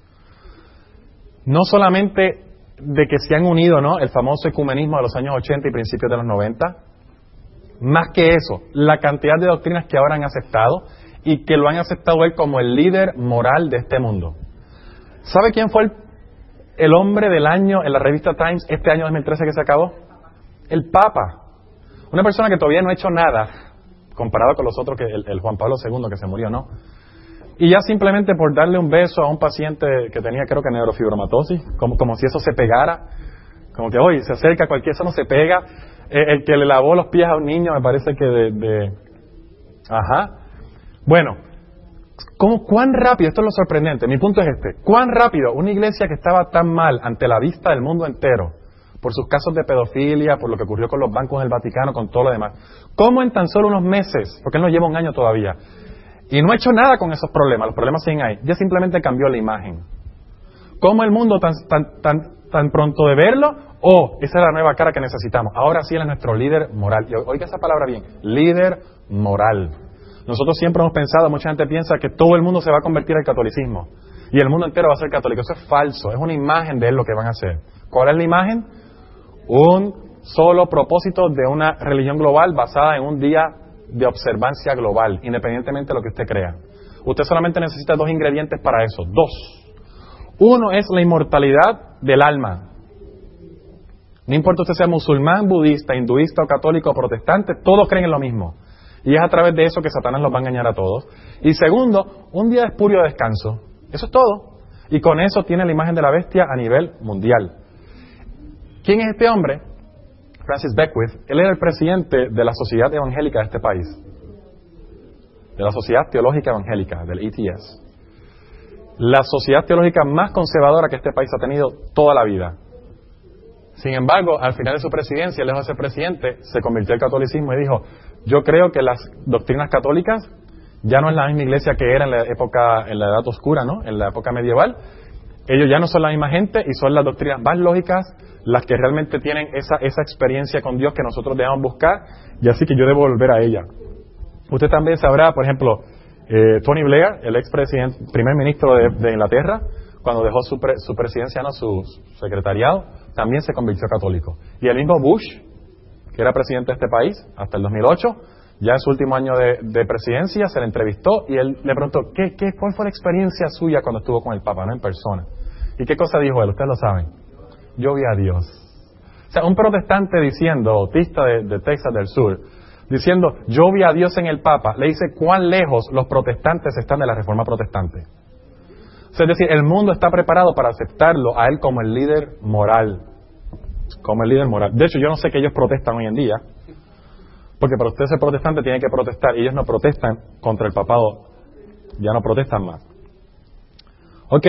No solamente de que se han unido, ¿no?, el famoso ecumenismo de los años 80 y principios de los 90, más que eso, la cantidad de doctrinas que ahora han aceptado y que lo han aceptado él como el líder moral de este mundo. ¿Sabe quién fue el hombre del año en la revista Times este año 2013 que se acabó? El Papa. Una persona que todavía no ha hecho nada comparado con los otros, que el Juan Pablo II que se murió, ¿no? Y ya simplemente por darle un beso a un paciente que tenía, creo que neurofibromatosis, como si eso se pegara, como que hoy se acerca cualquier, eso no se pega. El que le lavó los pies a un niño, me parece que Bueno, ¿cuán rápido? Esto es lo sorprendente. Mi punto es este. ¿Cuán rápido una iglesia que estaba tan mal ante la vista del mundo entero, por sus casos de pedofilia, por lo que ocurrió con los bancos en el Vaticano, con todo lo demás, cómo en tan solo unos meses, porque él no lleva un año todavía, y no ha hecho nada con esos problemas, los problemas siguen ahí, ya simplemente cambió la imagen? ¿Cómo el mundo tan pronto de verlo? Esa es la nueva cara que necesitamos. Ahora sí él es nuestro líder moral. Y oiga esa palabra bien, líder moral. Nosotros siempre hemos pensado, mucha gente piensa que todo el mundo se va a convertir al catolicismo y el mundo entero va a ser católico. Eso es falso, es una imagen de él lo que van a hacer. ¿Cuál es la imagen? Un solo propósito de una religión global basada en un día de observancia global, independientemente de lo que usted crea. Usted solamente necesita 2 ingredientes para eso, 2. Uno es la inmortalidad del alma. No importa usted sea musulmán, budista, hinduista o católico o protestante, todos creen en lo mismo. Y es a través de eso que Satanás los va a engañar a todos. Y segundo, un día de espurio descanso. Eso es todo. Y con eso tiene la imagen de la bestia a nivel mundial. ¿Quién es este hombre? Francis Beckwith. Él era el presidente de la Sociedad Evangélica de este país. De la Sociedad Teológica Evangélica, del ETS. La sociedad teológica más conservadora que este país ha tenido toda la vida. Sin embargo, al final de su presidencia, lejos de ser presidente, se convirtió al catolicismo y dijo: yo creo que las doctrinas católicas ya no es la misma iglesia que era en la Edad Oscura, ¿no?, en la época medieval. Ellos ya no son la misma gente y son las doctrinas más lógicas las que realmente tienen esa experiencia con Dios que nosotros debemos buscar, y así que yo debo volver a ella. Usted también sabrá, por ejemplo, Tony Blair, el primer ministro de Inglaterra, cuando dejó su presidencia, ¿no?, su secretariado, también se convirtió católico. Y el mismo Bush, que era presidente de este país hasta el 2008, ya en su último año de presidencia se le entrevistó y él le preguntó ¿cuál fue la experiencia suya cuando estuvo con el Papa, no en persona? ¿Y qué cosa dijo él? Ustedes lo saben. Yo vi a Dios. O sea, un protestante diciendo, bautista de Texas del Sur, diciendo yo vi a Dios en el Papa, le dice cuán lejos los protestantes están de la reforma protestante. O sea, es decir, el mundo está preparado para aceptarlo a él como el líder moral. Como el líder moral. De hecho, yo no sé que ellos protestan hoy en día, porque para usted ser protestante tiene que protestar, y ellos no protestan contra el papado, ya no protestan más. Ok,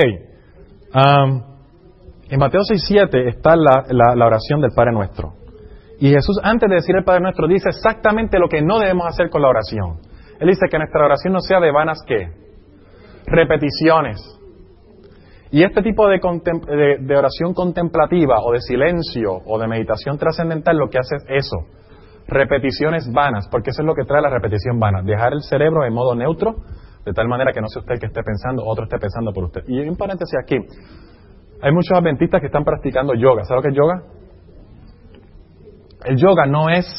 en Mateo 6:7 está la oración del Padre Nuestro. Y Jesús, antes de decir el Padre Nuestro, dice exactamente lo que no debemos hacer con la oración. Él dice que nuestra oración no sea de vanas, ¿qué? Repeticiones. Y este tipo de oración contemplativa, o de silencio, o de meditación trascendental, lo que hace es eso. Repeticiones vanas, porque eso es lo que trae la repetición vana. Dejar el cerebro en modo neutro, de tal manera que no sea usted el que esté pensando, otro esté pensando por usted. Y un paréntesis aquí. Hay muchos adventistas que están practicando yoga. ¿Sabe lo que es yoga? El yoga no es,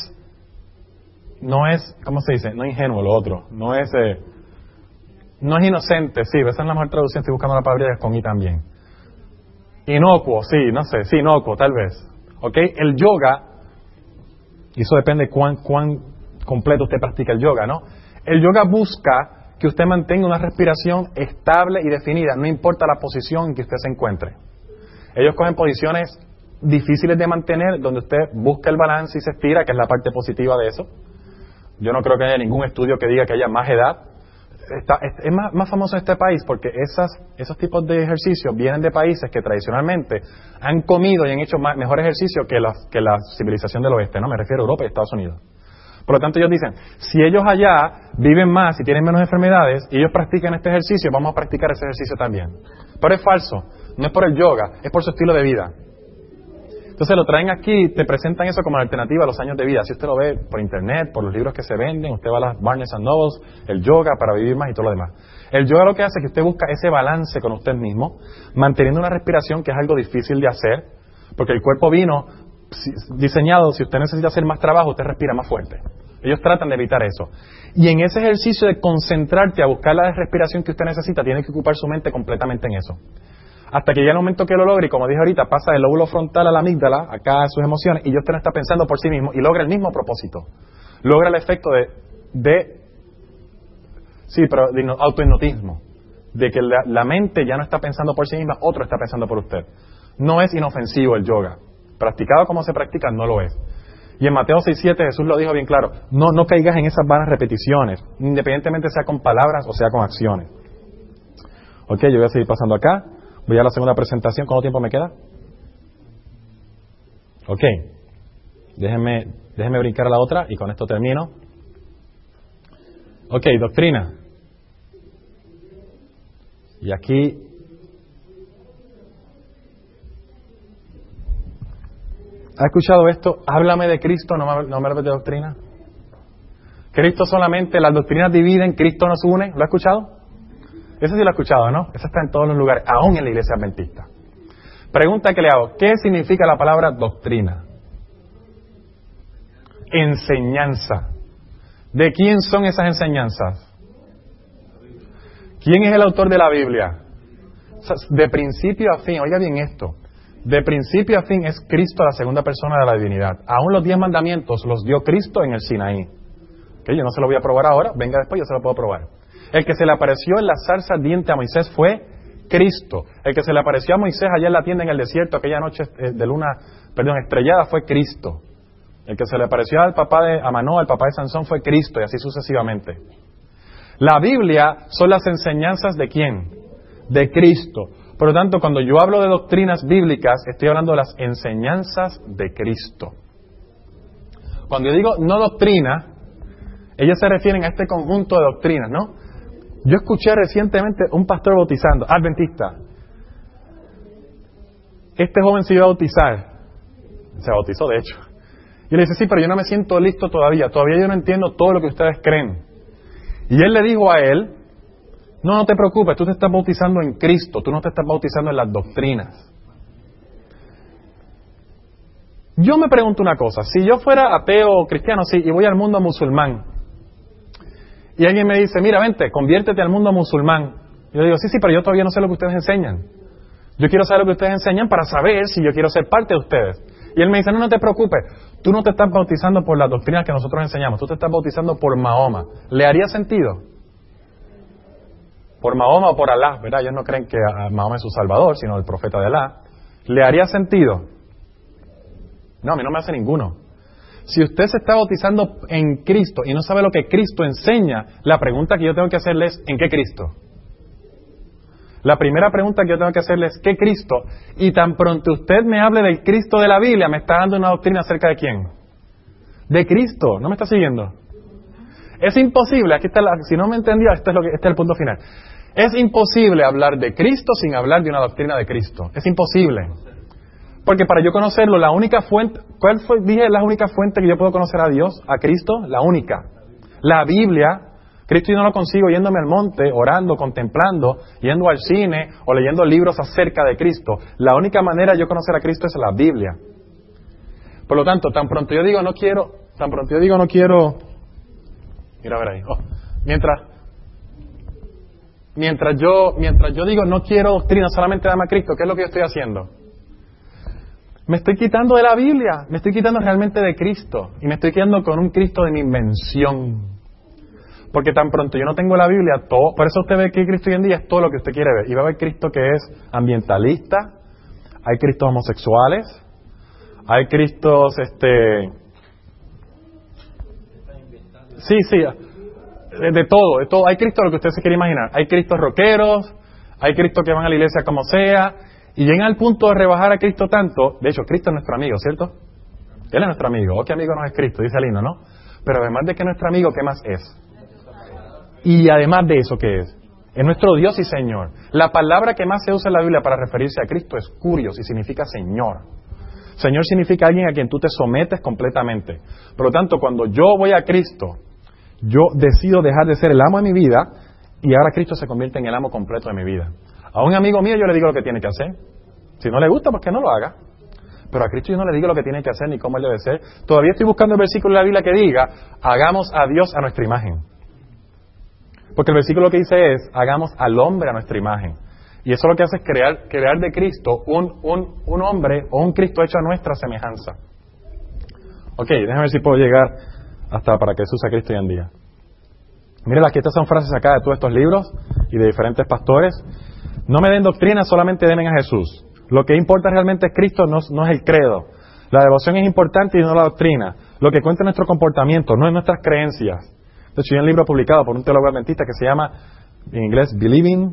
¿cómo se dice? No es ingenuo, lo otro. No es inocente, sí, esa es la mejor traducción, estoy buscando la palabra con I también. Inocuo, sí, no sé, sí, inocuo, tal vez. ¿Ok? El yoga, y eso depende de cuán completo usted practica el yoga, ¿no? El yoga busca que usted mantenga una respiración estable y definida, no importa la posición en que usted se encuentre. Ellos cogen posiciones difíciles de mantener, donde usted busca el balance y se estira, que es la parte positiva de eso. Yo no creo que haya ningún estudio que diga que haya más edad. Es más famoso en este país porque esos tipos de ejercicios vienen de países que tradicionalmente han comido y han hecho mejor ejercicio que la civilización del oeste, ¿no? Me refiero a Europa y Estados Unidos. Por lo tanto, ellos dicen, si ellos allá viven más y tienen menos enfermedades y ellos practican este ejercicio, vamos a practicar ese ejercicio también. Pero es falso, no es por el yoga, es por su estilo de vida. Entonces lo traen aquí y te presentan eso como alternativa a los años de vida. Si usted lo ve por internet, por los libros que se venden, usted va a las Barnes & Nobles, el yoga para vivir más y todo lo demás. El yoga lo que hace es que usted busca ese balance con usted mismo, manteniendo una respiración que es algo difícil de hacer, porque el cuerpo vino diseñado, si usted necesita hacer más trabajo, usted respira más fuerte. Ellos tratan de evitar eso. Y en ese ejercicio de concentrarte a buscar la respiración que usted necesita, tiene que ocupar su mente completamente en eso. Hasta que llega el momento que lo logre, y como dije ahorita, pasa del lóbulo frontal a la amígdala, acá a sus emociones, y usted no está pensando por sí mismo, y logra el mismo propósito. Logra el efecto de autohipnotismo. De que la mente ya no está pensando por sí misma, otro está pensando por usted. No es inofensivo el yoga. Practicado como se practica, no lo es. Y en Mateo 6:7 Jesús lo dijo bien claro, no caigas en esas vanas repeticiones, independientemente sea con palabras o sea con acciones. Ok, yo voy a seguir pasando acá. Voy a la segunda presentación. ¿Cuánto tiempo me queda? Ok. Déjenme brincar a la otra y con esto termino. Ok, doctrina. Y aquí... ¿Ha escuchado esto? Háblame de Cristo, no me hables de doctrina. Cristo solamente, las doctrinas dividen, Cristo nos une. ¿Lo ha escuchado? Eso sí lo ha escuchado, ¿no? Eso está en todos los lugares, aún en la iglesia adventista. Pregunta que le hago, ¿qué significa la palabra doctrina? Enseñanza. ¿De quién son esas enseñanzas? ¿Quién es el autor de la Biblia? De principio a fin, oiga bien esto. De principio a fin es Cristo la segunda persona de la divinidad. Aún los 10 mandamientos los dio Cristo en el Sinaí. ¿Okay? Yo no se lo voy a probar ahora, venga después, yo se lo puedo probar. El que se le apareció en la zarza ardiente a Moisés fue Cristo. El que se le apareció a Moisés allá en la tienda en el desierto aquella noche estrellada fue Cristo. El que se le apareció a Manoa, al papá de Sansón, fue Cristo, y así sucesivamente. La Biblia son las enseñanzas ¿de quién? De Cristo. Por lo tanto, cuando yo hablo de doctrinas bíblicas, estoy hablando de las enseñanzas de Cristo. Cuando yo digo no doctrina, ellos se refieren a este conjunto de doctrinas, ¿no? Yo escuché recientemente un pastor bautizando, adventista. Este joven se iba a bautizar. Se bautizó, de hecho. Y le dice, sí, pero yo no me siento listo todavía. Todavía yo no entiendo todo lo que ustedes creen. Y él le dijo a él, no te preocupes, tú te estás bautizando en Cristo, tú no te estás bautizando en las doctrinas. Yo me pregunto una cosa, si yo fuera ateo o cristiano, sí, y voy al mundo musulmán, y alguien me dice, mira, vente, conviértete al mundo musulmán. Yo digo, sí, pero yo todavía no sé lo que ustedes enseñan. Yo quiero saber lo que ustedes enseñan para saber si yo quiero ser parte de ustedes. Y él me dice, no te preocupes, tú no te estás bautizando por las doctrinas que nosotros enseñamos, tú te estás bautizando por Mahoma. ¿Le haría sentido? Por Mahoma o por Alá, ¿verdad? Ellos no creen que Mahoma es su salvador, sino el profeta de Alá. ¿Le haría sentido? No, a mí no me hace ninguno. Si usted se está bautizando en Cristo y no sabe lo que Cristo enseña, la pregunta que yo tengo que hacerle es, ¿en qué Cristo? La primera pregunta que yo tengo que hacerle es, ¿qué Cristo? Y tan pronto usted me hable del Cristo de la Biblia, me está dando una doctrina acerca de quién. De Cristo, ¿no me está siguiendo? Es imposible, aquí está si no me entendió, este es el punto final. Es imposible hablar de Cristo sin hablar de una doctrina de Cristo. Es imposible. Porque para yo conocerlo, la única fuente, dije la única fuente que yo puedo conocer a Dios, a Cristo? La única. La Biblia. Cristo yo no lo consigo yéndome al monte, orando, contemplando, yendo al cine o leyendo libros acerca de Cristo. La única manera de yo conocer a Cristo es la Biblia. Por lo tanto, tan pronto yo digo no quiero, mira a ver ahí. Mientras yo digo no quiero doctrina, solamente dame a Cristo, ¿qué es lo que yo estoy haciendo? Me estoy quitando de la Biblia, me estoy quitando realmente de Cristo y me estoy quedando con un Cristo de mi invención. Porque tan pronto yo no tengo la Biblia, por eso usted ve que Cristo hoy en día es todo lo que usted quiere ver. Y va a ver Cristo que es ambientalista, hay Cristos homosexuales, hay Cristos, sí, de todo. Hay Cristos lo que usted se quiere imaginar. Hay Cristos rockeros, hay Cristos que van a la iglesia como sea, y llegan al punto de rebajar a Cristo tanto. De hecho, Cristo es nuestro amigo, ¿cierto? Él es nuestro amigo. ¿O qué amigo no es Cristo? Dice el himno, ¿no? Pero además de que es nuestro amigo, ¿qué más es? Y además de eso, ¿qué es? Es nuestro Dios y Señor. La palabra que más se usa en la Biblia para referirse a Cristo es Curios y significa Señor. Señor significa alguien a quien tú te sometes completamente. Por lo tanto, cuando yo voy a Cristo, yo decido dejar de ser el amo de mi vida y ahora Cristo se convierte en el amo completo de mi vida. A un amigo mío yo le digo lo que tiene que hacer. Si no le gusta, pues que no lo haga. Pero a Cristo yo no le digo lo que tiene que hacer ni cómo él debe ser. Todavía estoy buscando el versículo de la Biblia que diga, hagamos a Dios a nuestra imagen. Porque el versículo que dice es, hagamos al hombre a nuestra imagen. Y eso lo que hace es crear de Cristo un hombre o un Cristo hecho a nuestra semejanza. Ok, déjame ver si puedo llegar hasta para que se use Cristo hoy en día. Miren, aquí estas son frases sacadas de todos estos libros y de diferentes pastores. No me den doctrina, solamente denme a Jesús. Lo que importa realmente es Cristo, no es el credo. La devoción es importante y no la doctrina. Lo que cuenta es nuestro comportamiento, no es nuestras creencias. De hecho, hay un libro publicado por un teólogo adventista que se llama, en inglés, Believing.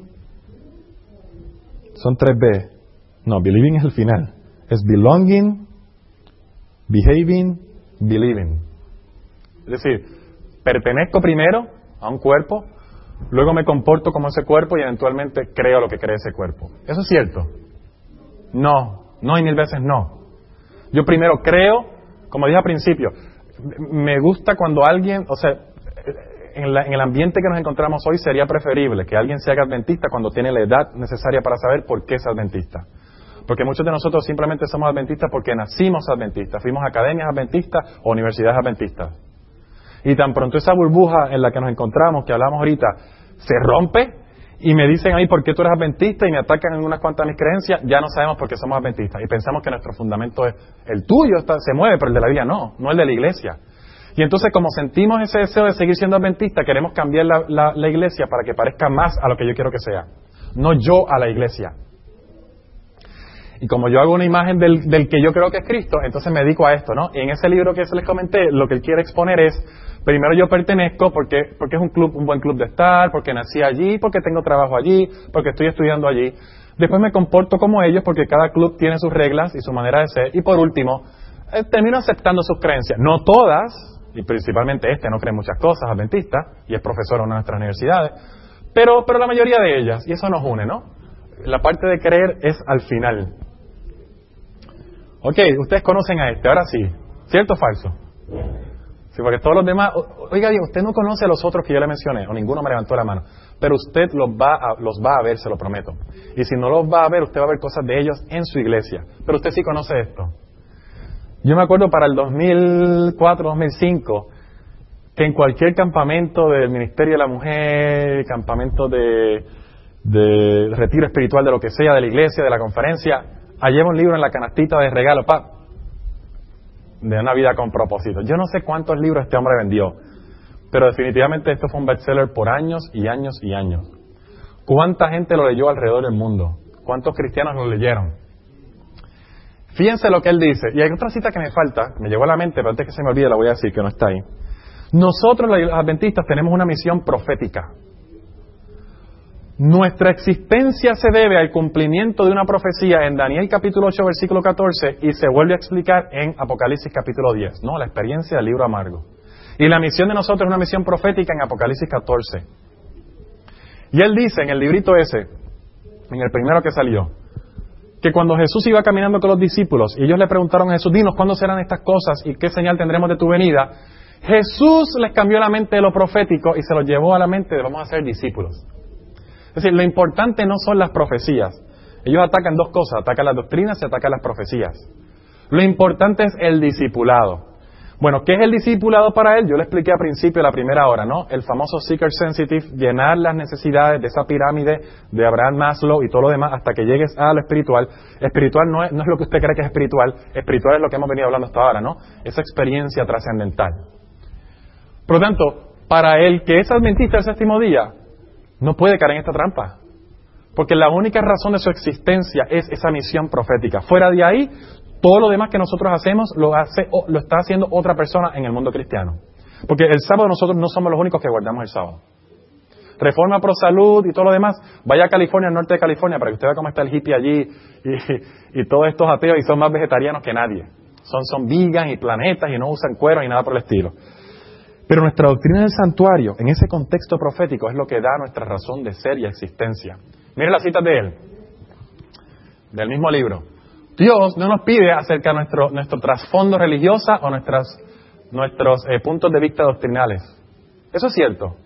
Son 3B. No, Believing es el final. Es Belonging, Behaving, Believing. Es decir, pertenezco primero a un cuerpo, luego me comporto como ese cuerpo y eventualmente creo lo que cree ese cuerpo. ¿Eso es cierto? No y 1000 veces no. Yo primero creo, como dije al principio, me gusta cuando alguien, o sea, en el ambiente que nos encontramos hoy sería preferible que alguien se haga adventista cuando tiene la edad necesaria para saber por qué es adventista. Porque muchos de nosotros simplemente somos adventistas porque nacimos adventistas, fuimos a academias adventistas o universidades adventistas. Y tan pronto esa burbuja en la que nos encontramos, que hablamos ahorita, se rompe y me dicen ahí por qué tú eres adventista y me atacan en unas cuantas de mis creencias, ya no sabemos por qué somos adventistas. Y pensamos que nuestro fundamento es el tuyo, se mueve, pero el de la Biblia no el de la iglesia. Y entonces, como sentimos ese deseo de seguir siendo adventista, queremos cambiar la iglesia para que parezca más a lo que yo quiero que sea. No yo a la iglesia. Y como yo hago una imagen del que yo creo que es Cristo, entonces me dedico a esto, ¿no? Y en ese libro que se les comenté, lo que él quiere exponer es, primero yo pertenezco porque es un buen club de estar, porque nací allí, porque tengo trabajo allí, porque estoy estudiando allí. Después me comporto como ellos porque cada club tiene sus reglas y su manera de ser. Y por último, termino aceptando sus creencias. No todas, y principalmente no cree muchas cosas, adventista, y es profesor en una de nuestras universidades, pero la mayoría de ellas, y eso nos une, ¿no? La parte de creer es al final. Ok, ustedes conocen a ahora sí, ¿cierto o falso? Sí, porque todos los demás, oiga, usted no conoce a los otros que yo le mencioné, o ninguno me levantó la mano, pero usted los va a ver, se lo prometo. Y si no los va a ver, usted va a ver cosas de ellos en su iglesia, pero usted sí conoce esto. Yo me acuerdo para el 2004, 2005, que en cualquier campamento del Ministerio de la Mujer, campamento de retiro espiritual, de lo que sea, de la iglesia, de la conferencia, lleva un libro en la canastita de regalo, de una vida con propósito. Yo no sé cuántos libros este hombre vendió, pero definitivamente esto fue un bestseller por años y años y años. ¿Cuánta gente lo leyó alrededor del mundo? ¿Cuántos cristianos lo leyeron? Fíjense lo que él dice. Y hay otra cita que me falta, me llegó a la mente, pero antes que se me olvide la voy a decir, que no está ahí. Nosotros los adventistas tenemos una misión profética. Nuestra existencia se debe al cumplimiento de una profecía en Daniel capítulo 8 versículo 14 y se vuelve a explicar en Apocalipsis capítulo 10, ¿no? La experiencia del libro amargo. Y la misión de nosotros es una misión profética en Apocalipsis 14. Y él dice en el librito ese, en el primero que salió, que cuando Jesús iba caminando con los discípulos y ellos le preguntaron a Jesús, dinos cuándo serán estas cosas y qué señal tendremos de tu venida, Jesús les cambió la mente de lo profético y se los llevó a la mente de vamos a ser discípulos. Es decir, lo importante no son las profecías. Ellos atacan dos cosas, atacan las doctrinas y atacan las profecías. Lo importante es el discipulado. Bueno, ¿qué es el discipulado para él? Yo le expliqué al principio, la primera hora, ¿no? El famoso seeker sensitive, llenar las necesidades de esa pirámide de Abraham Maslow y todo lo demás hasta que llegues a lo espiritual. Espiritual no es lo que usted cree que es espiritual es lo que hemos venido hablando hasta ahora, ¿no? Esa experiencia trascendental. Por lo tanto, para el que es adventista del séptimo día, no puede caer en esta trampa. Porque la única razón de su existencia es esa misión profética. Fuera de ahí, todo lo demás que nosotros hacemos lo está haciendo otra persona en el mundo cristiano. Porque el sábado nosotros no somos los únicos que guardamos el sábado. Reforma Pro Salud y todo lo demás, vaya a California, al norte de California, para que usted vea cómo está el hippie allí y todos estos ateos y son más vegetarianos que nadie. Son vegan y planetas y no usan cuero ni nada por el estilo. Pero nuestra doctrina del santuario, en ese contexto profético, es lo que da nuestra razón de ser y existencia. Mire las citas de él, del mismo libro. Dios no nos pide acerca de nuestro trasfondo religiosa o nuestros puntos de vista doctrinales. ¿Eso es cierto?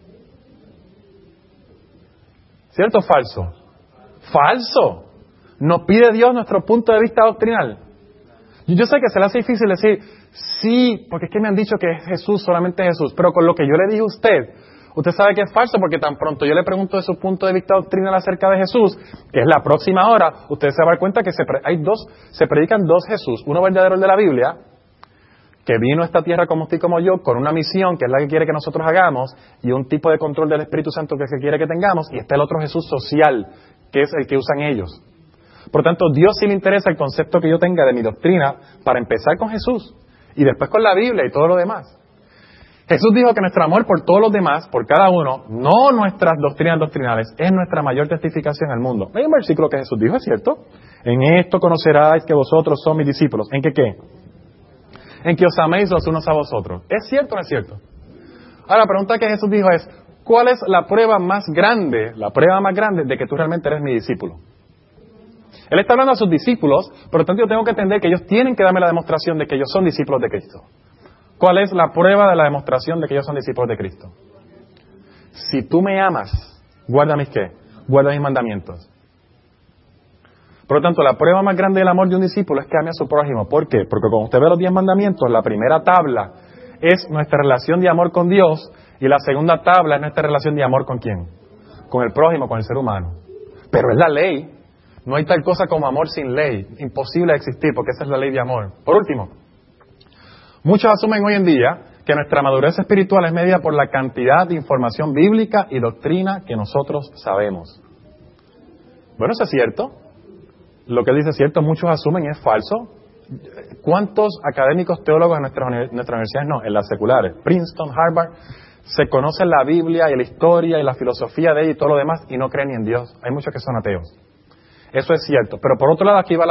¿Cierto o falso? ¡Falso! ¿Nos pide Dios nuestro punto de vista doctrinal? Yo sé que se le hace difícil decir, sí, porque es que me han dicho que es Jesús, solamente Jesús, pero con lo que yo le dije a usted sabe que es falso, porque tan pronto yo le pregunto de su punto de vista doctrinal acerca de Jesús, que es la próxima hora, usted se va a dar cuenta que se predican dos Jesús, uno verdadero, el de la Biblia, que vino a esta tierra como usted y como yo, con una misión que es la que quiere que nosotros hagamos, y un tipo de control del Espíritu Santo que se quiere que tengamos, y está el otro Jesús social, que es el que usan ellos. Por tanto, Dios sí le interesa el concepto que yo tenga de mi doctrina, para empezar con Jesús, y después con la Biblia y todo lo demás. Jesús dijo que nuestro amor por todos los demás, por cada uno, no nuestras doctrinas doctrinales, es nuestra mayor testificación al mundo. Hay un versículo que Jesús dijo, ¿es cierto? En esto conoceráis que vosotros sois mis discípulos. ¿En qué? En que os améis los unos a vosotros. ¿Es cierto o no es cierto? Ahora, la pregunta que Jesús dijo es, ¿cuál es la prueba más grande de que tú realmente eres mi discípulo? Él está hablando a sus discípulos, por lo tanto yo tengo que entender que ellos tienen que darme la demostración de que ellos son discípulos de Cristo. ¿Cuál es la prueba de la demostración de que ellos son discípulos de Cristo? Si tú me amas, guarda mis ¿qué? Guarda mis mandamientos. Por lo tanto, la prueba más grande del amor de un discípulo es que ame a su prójimo. ¿Por qué? Porque cuando usted ve los 10 mandamientos, la primera tabla es nuestra relación de amor con Dios y la segunda tabla es nuestra relación de amor ¿con quién? Con el prójimo, con el ser humano. Pero es la ley. No hay tal cosa como amor sin ley. Imposible de existir porque esa es la ley de amor. Por último, muchos asumen hoy en día que nuestra madurez espiritual es medida por la cantidad de información bíblica y doctrina que nosotros sabemos. Bueno, eso es cierto. Lo que él dice es cierto, muchos asumen y es falso. ¿Cuántos académicos teólogos en nuestras universidades, no, en las seculares, Princeton, Harvard, se conocen la Biblia y la historia y la filosofía de ella y todo lo demás y no creen ni en Dios? Hay muchos que son ateos. Eso es cierto. Pero por otro lado aquí va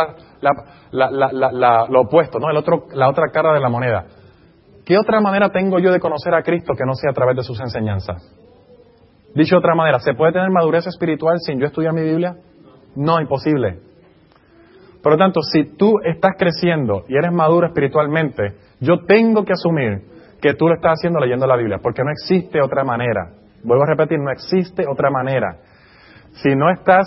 lo opuesto, ¿no? La otra cara de la moneda. ¿Qué otra manera tengo yo de conocer a Cristo que no sea a través de sus enseñanzas? Dicho de otra manera, ¿se puede tener madurez espiritual sin yo estudiar mi Biblia? No, imposible. Por lo tanto, si tú estás creciendo y eres maduro espiritualmente, yo tengo que asumir que tú lo estás haciendo leyendo la Biblia, porque no existe otra manera. Vuelvo a repetir, no existe otra manera. Si no estás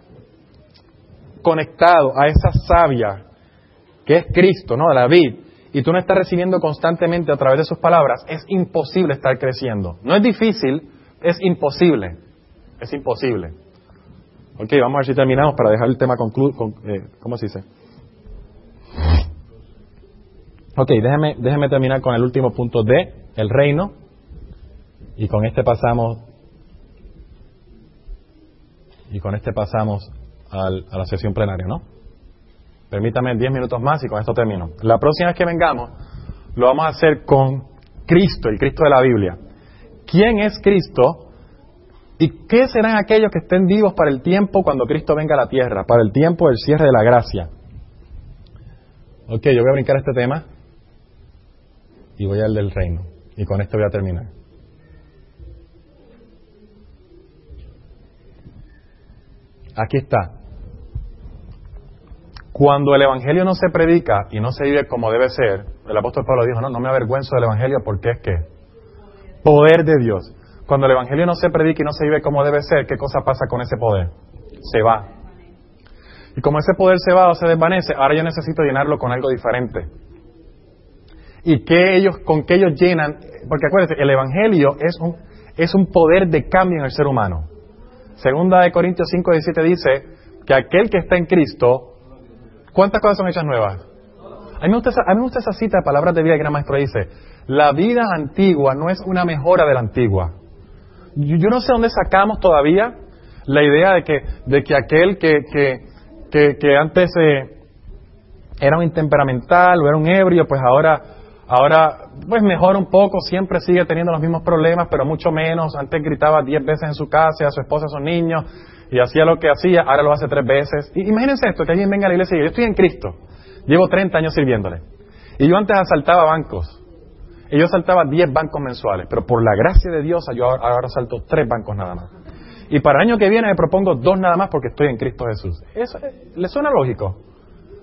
conectado a esa savia que es Cristo, ¿no? La vid, y tú no estás recibiendo constantemente a través de sus palabras, es imposible estar creciendo. No es difícil, es imposible. Es imposible. Ok, vamos a ver si terminamos para dejar el tema ¿cómo se dice? Ok, déjeme terminar con el último punto de el reino, y con este pasamos a la sesión plenaria, ¿no? Permítame 10 minutos más y con esto termino. La próxima vez que vengamos, lo vamos a hacer con Cristo, el Cristo de la Biblia. ¿Quién es Cristo? ¿Y qué serán aquellos que estén vivos para el tiempo cuando Cristo venga a la tierra? Para el tiempo del cierre de la gracia. Ok, yo voy a brincar este tema y voy al del reino. Y con esto voy a terminar. Aquí está. Cuando el Evangelio no se predica y no se vive como debe ser, el apóstol Pablo dijo, no me avergüenzo del Evangelio porque es que poder de Dios. Cuando el Evangelio no se predica y no se vive como debe ser, ¿qué cosa pasa con ese poder? Se va. Y como ese poder se va o se desvanece, ahora yo necesito llenarlo con algo diferente. ¿Y con qué ellos llenan? Porque acuérdense, el Evangelio es un poder de cambio en el ser humano. Segunda de Corintios 5:17 dice que aquel que está en Cristo, ¿cuántas cosas son hechas nuevas? A mí me gusta esa cita de Palabras de Vida que Gran Maestro dice, la vida antigua no es una mejora de la antigua. Yo no sé dónde sacamos todavía la idea de que aquel que antes era un intemperamental o era un ebrio, pues ahora pues mejora un poco, siempre sigue teniendo los mismos problemas, pero mucho menos. Antes gritaba 10 veces en su casa, a su esposa, a sus niños, y hacía lo que hacía, ahora lo hace 3 veces. Y imagínense esto, que alguien venga a la iglesia y diga, yo estoy en Cristo, llevo 30 años sirviéndole, y yo antes asaltaba bancos, y yo asaltaba 10 bancos mensuales, pero por la gracia de Dios yo ahora asalto 3 bancos nada más. Y para el año que viene me propongo 2 nada más porque estoy en Cristo Jesús. ¿Eso le suena lógico?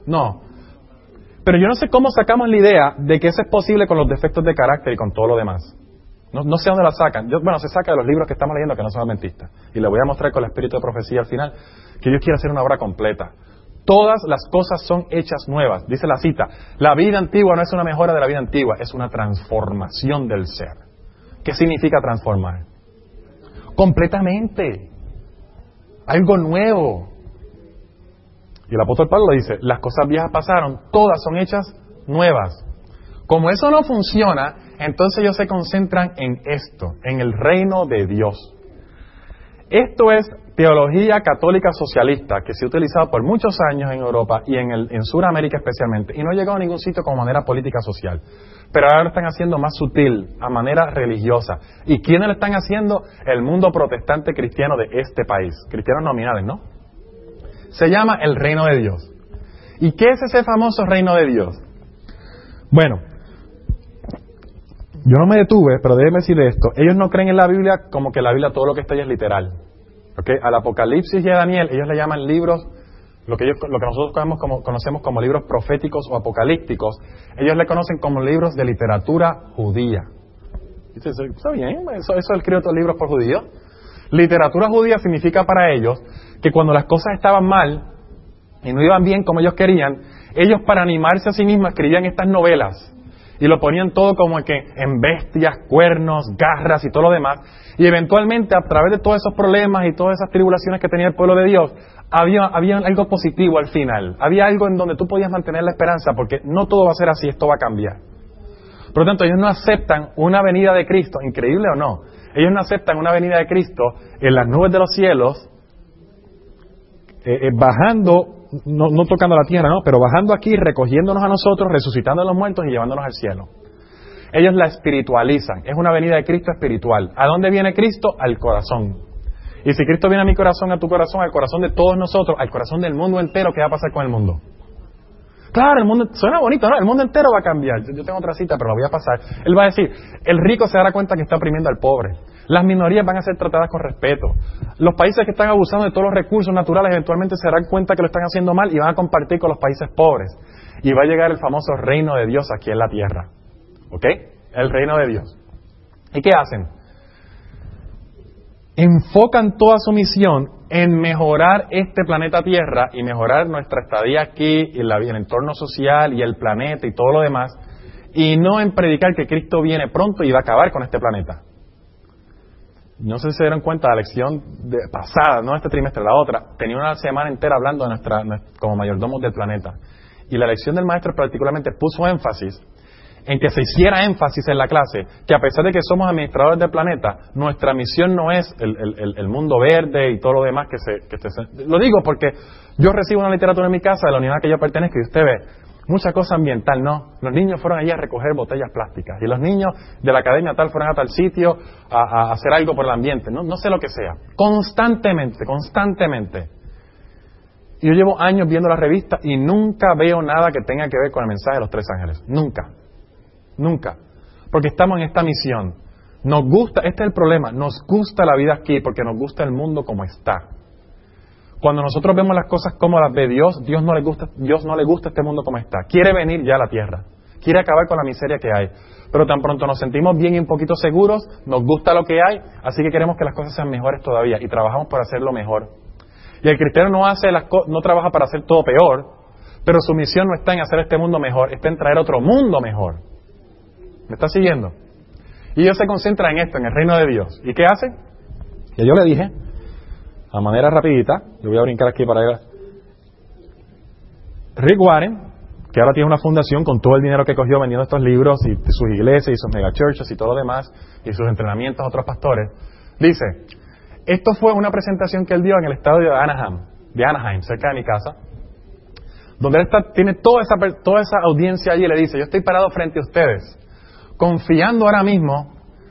No. Pero yo no sé cómo sacamos la idea de que eso es posible con los defectos de carácter y con todo lo demás. No sé dónde la sacan. Se saca de los libros que estamos leyendo que no son adventistas. Y les voy a mostrar con el espíritu de profecía al final que Dios quiere hacer una obra completa. Todas las cosas son hechas nuevas. Dice la cita, la vida antigua no es una mejora de la vida antigua, es una transformación del ser. ¿Qué significa transformar? Completamente. Algo nuevo. Y el apóstol Pablo dice, las cosas viejas pasaron, todas son hechas nuevas. Como eso no funciona, entonces ellos se concentran en esto, en el reino de Dios. Esto es teología católica socialista que se ha utilizado por muchos años en Europa y en Sudamérica especialmente, y no ha llegado a ningún sitio como manera política social. Pero ahora lo están haciendo más sutil, a manera religiosa. ¿Y quiénes lo están haciendo? El mundo protestante cristiano de este país. Cristianos nominales, ¿no? Se llama el reino de Dios. ¿Y qué es ese famoso reino de Dios? Bueno, yo no me detuve, pero déjenme decir esto. Ellos no creen en la Biblia como que la Biblia todo lo que está ahí es literal. ¿Okay? Al Apocalipsis y a Daniel, ellos le llaman libros, lo que nosotros conocemos como libros proféticos o apocalípticos, ellos le conocen como libros de literatura judía. ¿Está bien? ¿Eso escribió estos libros por judíos? Literatura judía significa para ellos que cuando las cosas estaban mal y no iban bien como ellos querían, ellos para animarse a sí mismos escribían estas novelas y lo ponían todo como que en bestias, cuernos, garras y todo lo demás, y eventualmente a través de todos esos problemas y todas esas tribulaciones que tenía el pueblo de Dios, había algo positivo al final, había algo en donde tú podías mantener la esperanza, porque no todo va a ser así, esto va a cambiar. Por lo tanto, ellos no aceptan una venida de Cristo, increíble o no, ellos no aceptan una venida de Cristo en las nubes de los cielos, bajando, no tocando la tierra, ¿no? Pero bajando aquí, recogiéndonos a nosotros, resucitando a los muertos y llevándonos al cielo. Ellos la espiritualizan. Es una venida de Cristo espiritual. ¿A dónde viene Cristo? Al corazón. Y si Cristo viene a mi corazón, a tu corazón, al corazón de todos nosotros, al corazón del mundo entero, ¿qué va a pasar con el mundo? Claro, el mundo, suena bonito, ¿no? El mundo entero va a cambiar. Yo tengo otra cita, pero la voy a pasar. Él va a decir, el rico se dará cuenta que está oprimiendo al pobre. Las minorías van a ser tratadas con respeto. Los países que están abusando de todos los recursos naturales eventualmente se darán cuenta que lo están haciendo mal y van a compartir con los países pobres. Y va a llegar el famoso reino de Dios aquí en la tierra. ¿Ok? El reino de Dios. ¿Y qué hacen? Enfocan toda su misión en mejorar este planeta Tierra y mejorar nuestra estadía aquí, y el entorno social y el planeta y todo lo demás, y no en predicar que Cristo viene pronto y va a acabar con este planeta. No sé si se dieron cuenta, la lección pasada, no este trimestre, la otra, tenía una semana entera hablando de como mayordomos del planeta. Y la lección del maestro particularmente puso énfasis en que se hiciera énfasis en la clase, que a pesar de que somos administradores del planeta, nuestra misión no es el mundo verde y todo lo demás lo digo porque yo recibo una literatura en mi casa de la unidad a que yo pertenezco y usted ve mucha cosa ambiental, ¿no? Los niños fueron allí a recoger botellas plásticas y los niños de la academia tal fueron a tal sitio a hacer algo por el ambiente, no sé lo que sea, constantemente. Y yo llevo años viendo la revista y nunca veo nada que tenga que ver con el mensaje de los tres ángeles, nunca, porque estamos en esta misión. Nos gusta, este es el problema, nos gusta la vida aquí porque nos gusta el mundo como está. Cuando nosotros vemos las cosas como las ve Dios, Dios no le gusta este mundo como está. Quiere venir ya a la tierra, quiere acabar con la miseria que hay. Pero tan pronto nos sentimos bien y un poquito seguros, nos gusta lo que hay, así que queremos que las cosas sean mejores todavía y trabajamos por hacerlo mejor. Y el cristiano no trabaja para hacer todo peor, pero su misión no está en hacer este mundo mejor, está en traer otro mundo mejor. ¿Me está siguiendo? Y ellos se concentran en esto, en el reino de Dios. ¿Y qué hacen? Que yo le dije, a manera rapidita, yo voy a brincar aquí para allá. Rick Warren, que ahora tiene una fundación con todo el dinero que cogió vendiendo estos libros y sus iglesias y sus megachurches y todo lo demás, y sus entrenamientos a otros pastores, dice, esto fue una presentación que él dio en el estado de Anaheim, cerca de mi casa, donde él tiene toda esa audiencia allí y le dice, yo estoy parado frente a ustedes, confiando ahora mismo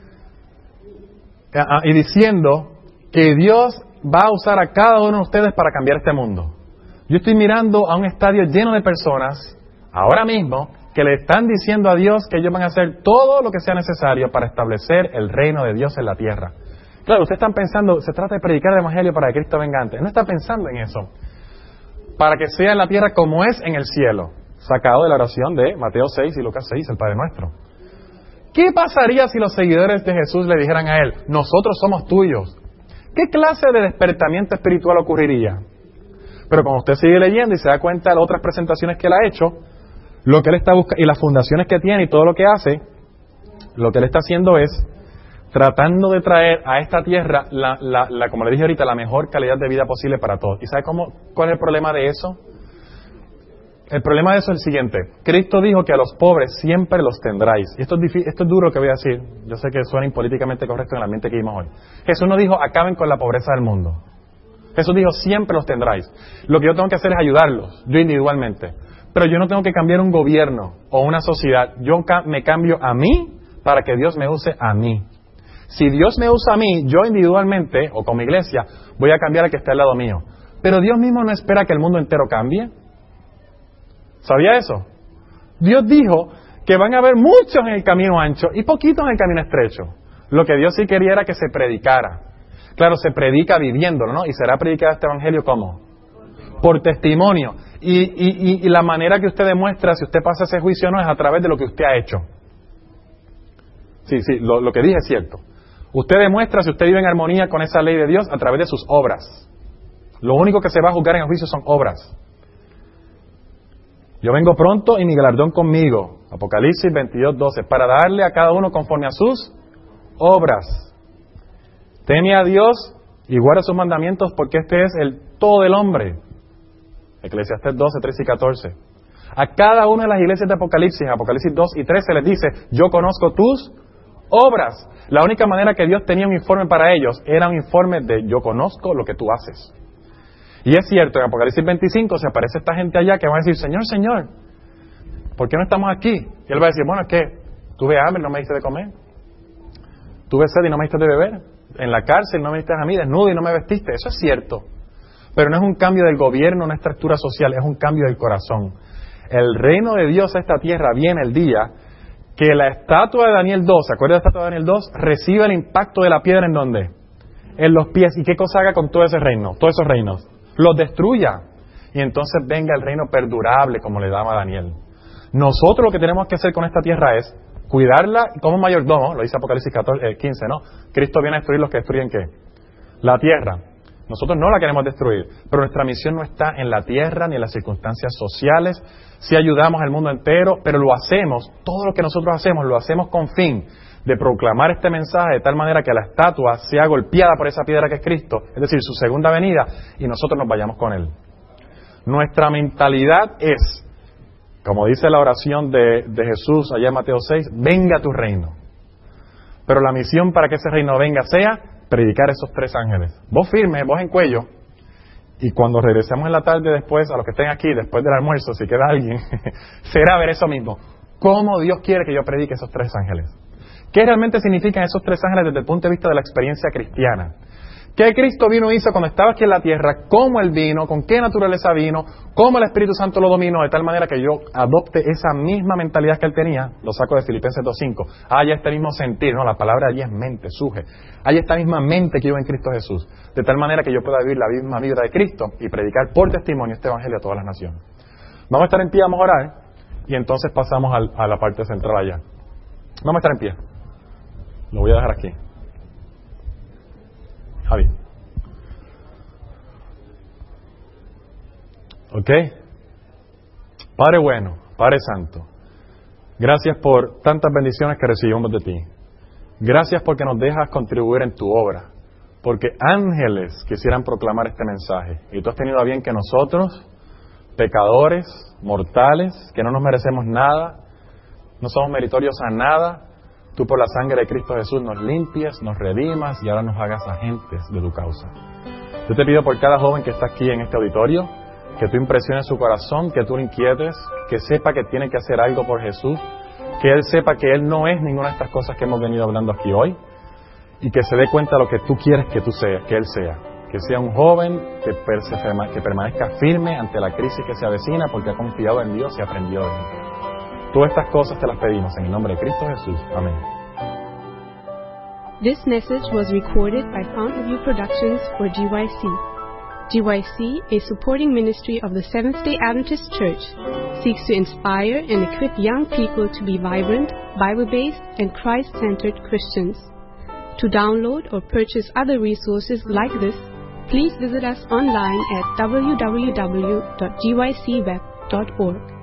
y diciendo que Dios va a usar a cada uno de ustedes para cambiar este mundo. Yo estoy mirando a un estadio lleno de personas, ahora mismo, que le están diciendo a Dios que ellos van a hacer todo lo que sea necesario para establecer el reino de Dios en la tierra. Claro, ustedes están pensando, se trata de predicar el evangelio para que Cristo venga antes. No está pensando en eso. para que sea en la tierra como es en el cielo. Sacado de la oración de Mateo 6 y Lucas 6, el Padre Nuestro. ¿Qué pasaría si los seguidores de Jesús le dijeran a Él, nosotros somos tuyos? ¿Qué clase de despertamiento espiritual ocurriría? Pero cuando usted sigue leyendo y se da cuenta de las otras presentaciones que Él ha hecho, lo que Él está buscando y las fundaciones que tiene y todo lo que hace, lo que Él está haciendo es tratando de traer a esta tierra, como le dije ahorita, la mejor calidad de vida posible para todos. ¿Y sabe cuál es el problema de eso? El problema de eso es el siguiente. Cristo dijo que a los pobres siempre los tendráis. Y esto es duro que voy a decir. Yo sé que suena impolíticamente correcto en el ambiente que vimos hoy. Jesús no dijo, acaben con la pobreza del mundo. Jesús dijo, siempre los tendráis. Lo que yo tengo que hacer es ayudarlos, yo individualmente. Pero yo no tengo que cambiar un gobierno o una sociedad. Yo me cambio a mí para que Dios me use a mí. Si Dios me usa a mí, yo individualmente, o como iglesia, voy a cambiar al que está al lado mío. Pero Dios mismo no espera que el mundo entero cambie. ¿Sabía eso? Dios dijo que van a haber muchos en el camino ancho y poquitos en el camino estrecho. Lo que Dios sí quería era que se predicara. Claro, se predica viviéndolo, ¿no? Y será predicado este evangelio ¿cómo? Por testimonio. Y la manera que usted demuestra si usted pasa ese juicio no es a través de lo que usted ha hecho. Sí, lo que dije es cierto. Usted demuestra si usted vive en armonía con esa ley de Dios a través de sus obras. Lo único que se va a juzgar en el juicio son obras. Yo vengo pronto y mi galardón conmigo. Apocalipsis 22:12. Para darle a cada uno conforme a sus obras. Teme a Dios y guarda sus mandamientos porque este es el todo del hombre. Eclesiastés 12, 13 y 14. A cada una de las iglesias de Apocalipsis, Apocalipsis 2 y 13 les dice, yo conozco tus obras. La única manera que Dios tenía un informe para ellos era un informe de yo conozco lo que tú haces. Y es cierto, en Apocalipsis 25 se aparece esta gente allá que va a decir, Señor, Señor, ¿por qué no estamos aquí? Y Él va a decir, bueno, es que tuve hambre y no me diste de comer. Tuve sed y no me diste de beber. En la cárcel no me diste a mí, desnudo y no me vestiste. Eso es cierto. Pero no es un cambio del gobierno, una estructura social, es un cambio del corazón. El reino de Dios a esta tierra viene el día que la estatua de Daniel 2, ¿se acuerda de la estatua de Daniel 2? Recibe el impacto de la piedra ¿en dónde? En los pies. ¿Y qué cosa haga con todo ese reino? Todos esos reinos. Los destruya. Y entonces venga el reino perdurable, como le daba Daniel. Nosotros lo que tenemos que hacer con esta tierra es cuidarla como mayordomo, lo dice Apocalipsis 15, ¿no? Cristo viene a destruir los que destruyen ¿qué? La tierra. Nosotros no la queremos destruir, pero nuestra misión no está en la tierra ni en las circunstancias sociales. Sí ayudamos al mundo entero, pero lo hacemos, todo lo que nosotros hacemos, lo hacemos con fin de proclamar este mensaje de tal manera que la estatua sea golpeada por esa piedra que es Cristo, es decir, su segunda venida, y nosotros nos vayamos con Él. Nuestra mentalidad es, como dice la oración de Jesús allá en Mateo 6, venga tu reino. Pero la misión para que ese reino venga sea predicar esos 3 ángeles. Vos firme, vos en cuello, y cuando regresemos en la tarde después, a los que estén aquí, después del almuerzo, si queda alguien, será ver eso mismo. ¿Cómo Dios quiere que yo predique esos 3 ángeles? ¿Qué realmente significan esos 3 ángeles desde el punto de vista de la experiencia cristiana? ¿Qué Cristo vino y hizo cuando estaba aquí en la tierra? ¿Cómo Él vino? ¿Con qué naturaleza vino? ¿Cómo el Espíritu Santo lo dominó? De tal manera que yo adopte esa misma mentalidad que Él tenía. Lo saco de Filipenses 2.5. Hay este mismo sentir. No, la palabra allí es mente, suje. Hay esta misma mente que yo en Cristo Jesús. De tal manera que yo pueda vivir la misma vida de Cristo y predicar por testimonio este Evangelio a todas las naciones. Vamos a estar en pie, vamos a orar. Y entonces pasamos a la parte central allá. Vamos a estar en pie. Lo voy a dejar aquí. Javi. ¿Ok? Padre bueno, Padre santo, gracias por tantas bendiciones que recibimos de ti. Gracias porque nos dejas contribuir en tu obra. Porque ángeles quisieran proclamar este mensaje. Y tú has tenido a bien que nosotros, pecadores, mortales, que no nos merecemos nada, no somos meritorios a nada, tú por la sangre de Cristo Jesús nos limpias, nos redimas y ahora nos hagas agentes de tu causa. Yo te pido por cada joven que está aquí en este auditorio, que tú impresiones su corazón, que tú lo inquietes, que sepa que tiene que hacer algo por Jesús, que él sepa que él no es ninguna de estas cosas que hemos venido hablando aquí hoy, y que se dé cuenta de lo que tú quieres que él sea. Que sea un joven que permanezca firme ante la crisis que se avecina porque ha confiado en Dios y ha aprendido de Él. Todas estas cosas te las pedimos en el nombre de Cristo Jesús. Amén. This message was recorded by Fountain View Productions for GYC. GYC, a supporting ministry of the Seventh-day Adventist Church, seeks to inspire and equip young people to be vibrant, Bible-based, and Christ-centered Christians. To download or purchase other resources like this, please visit us online at www.gycweb.org.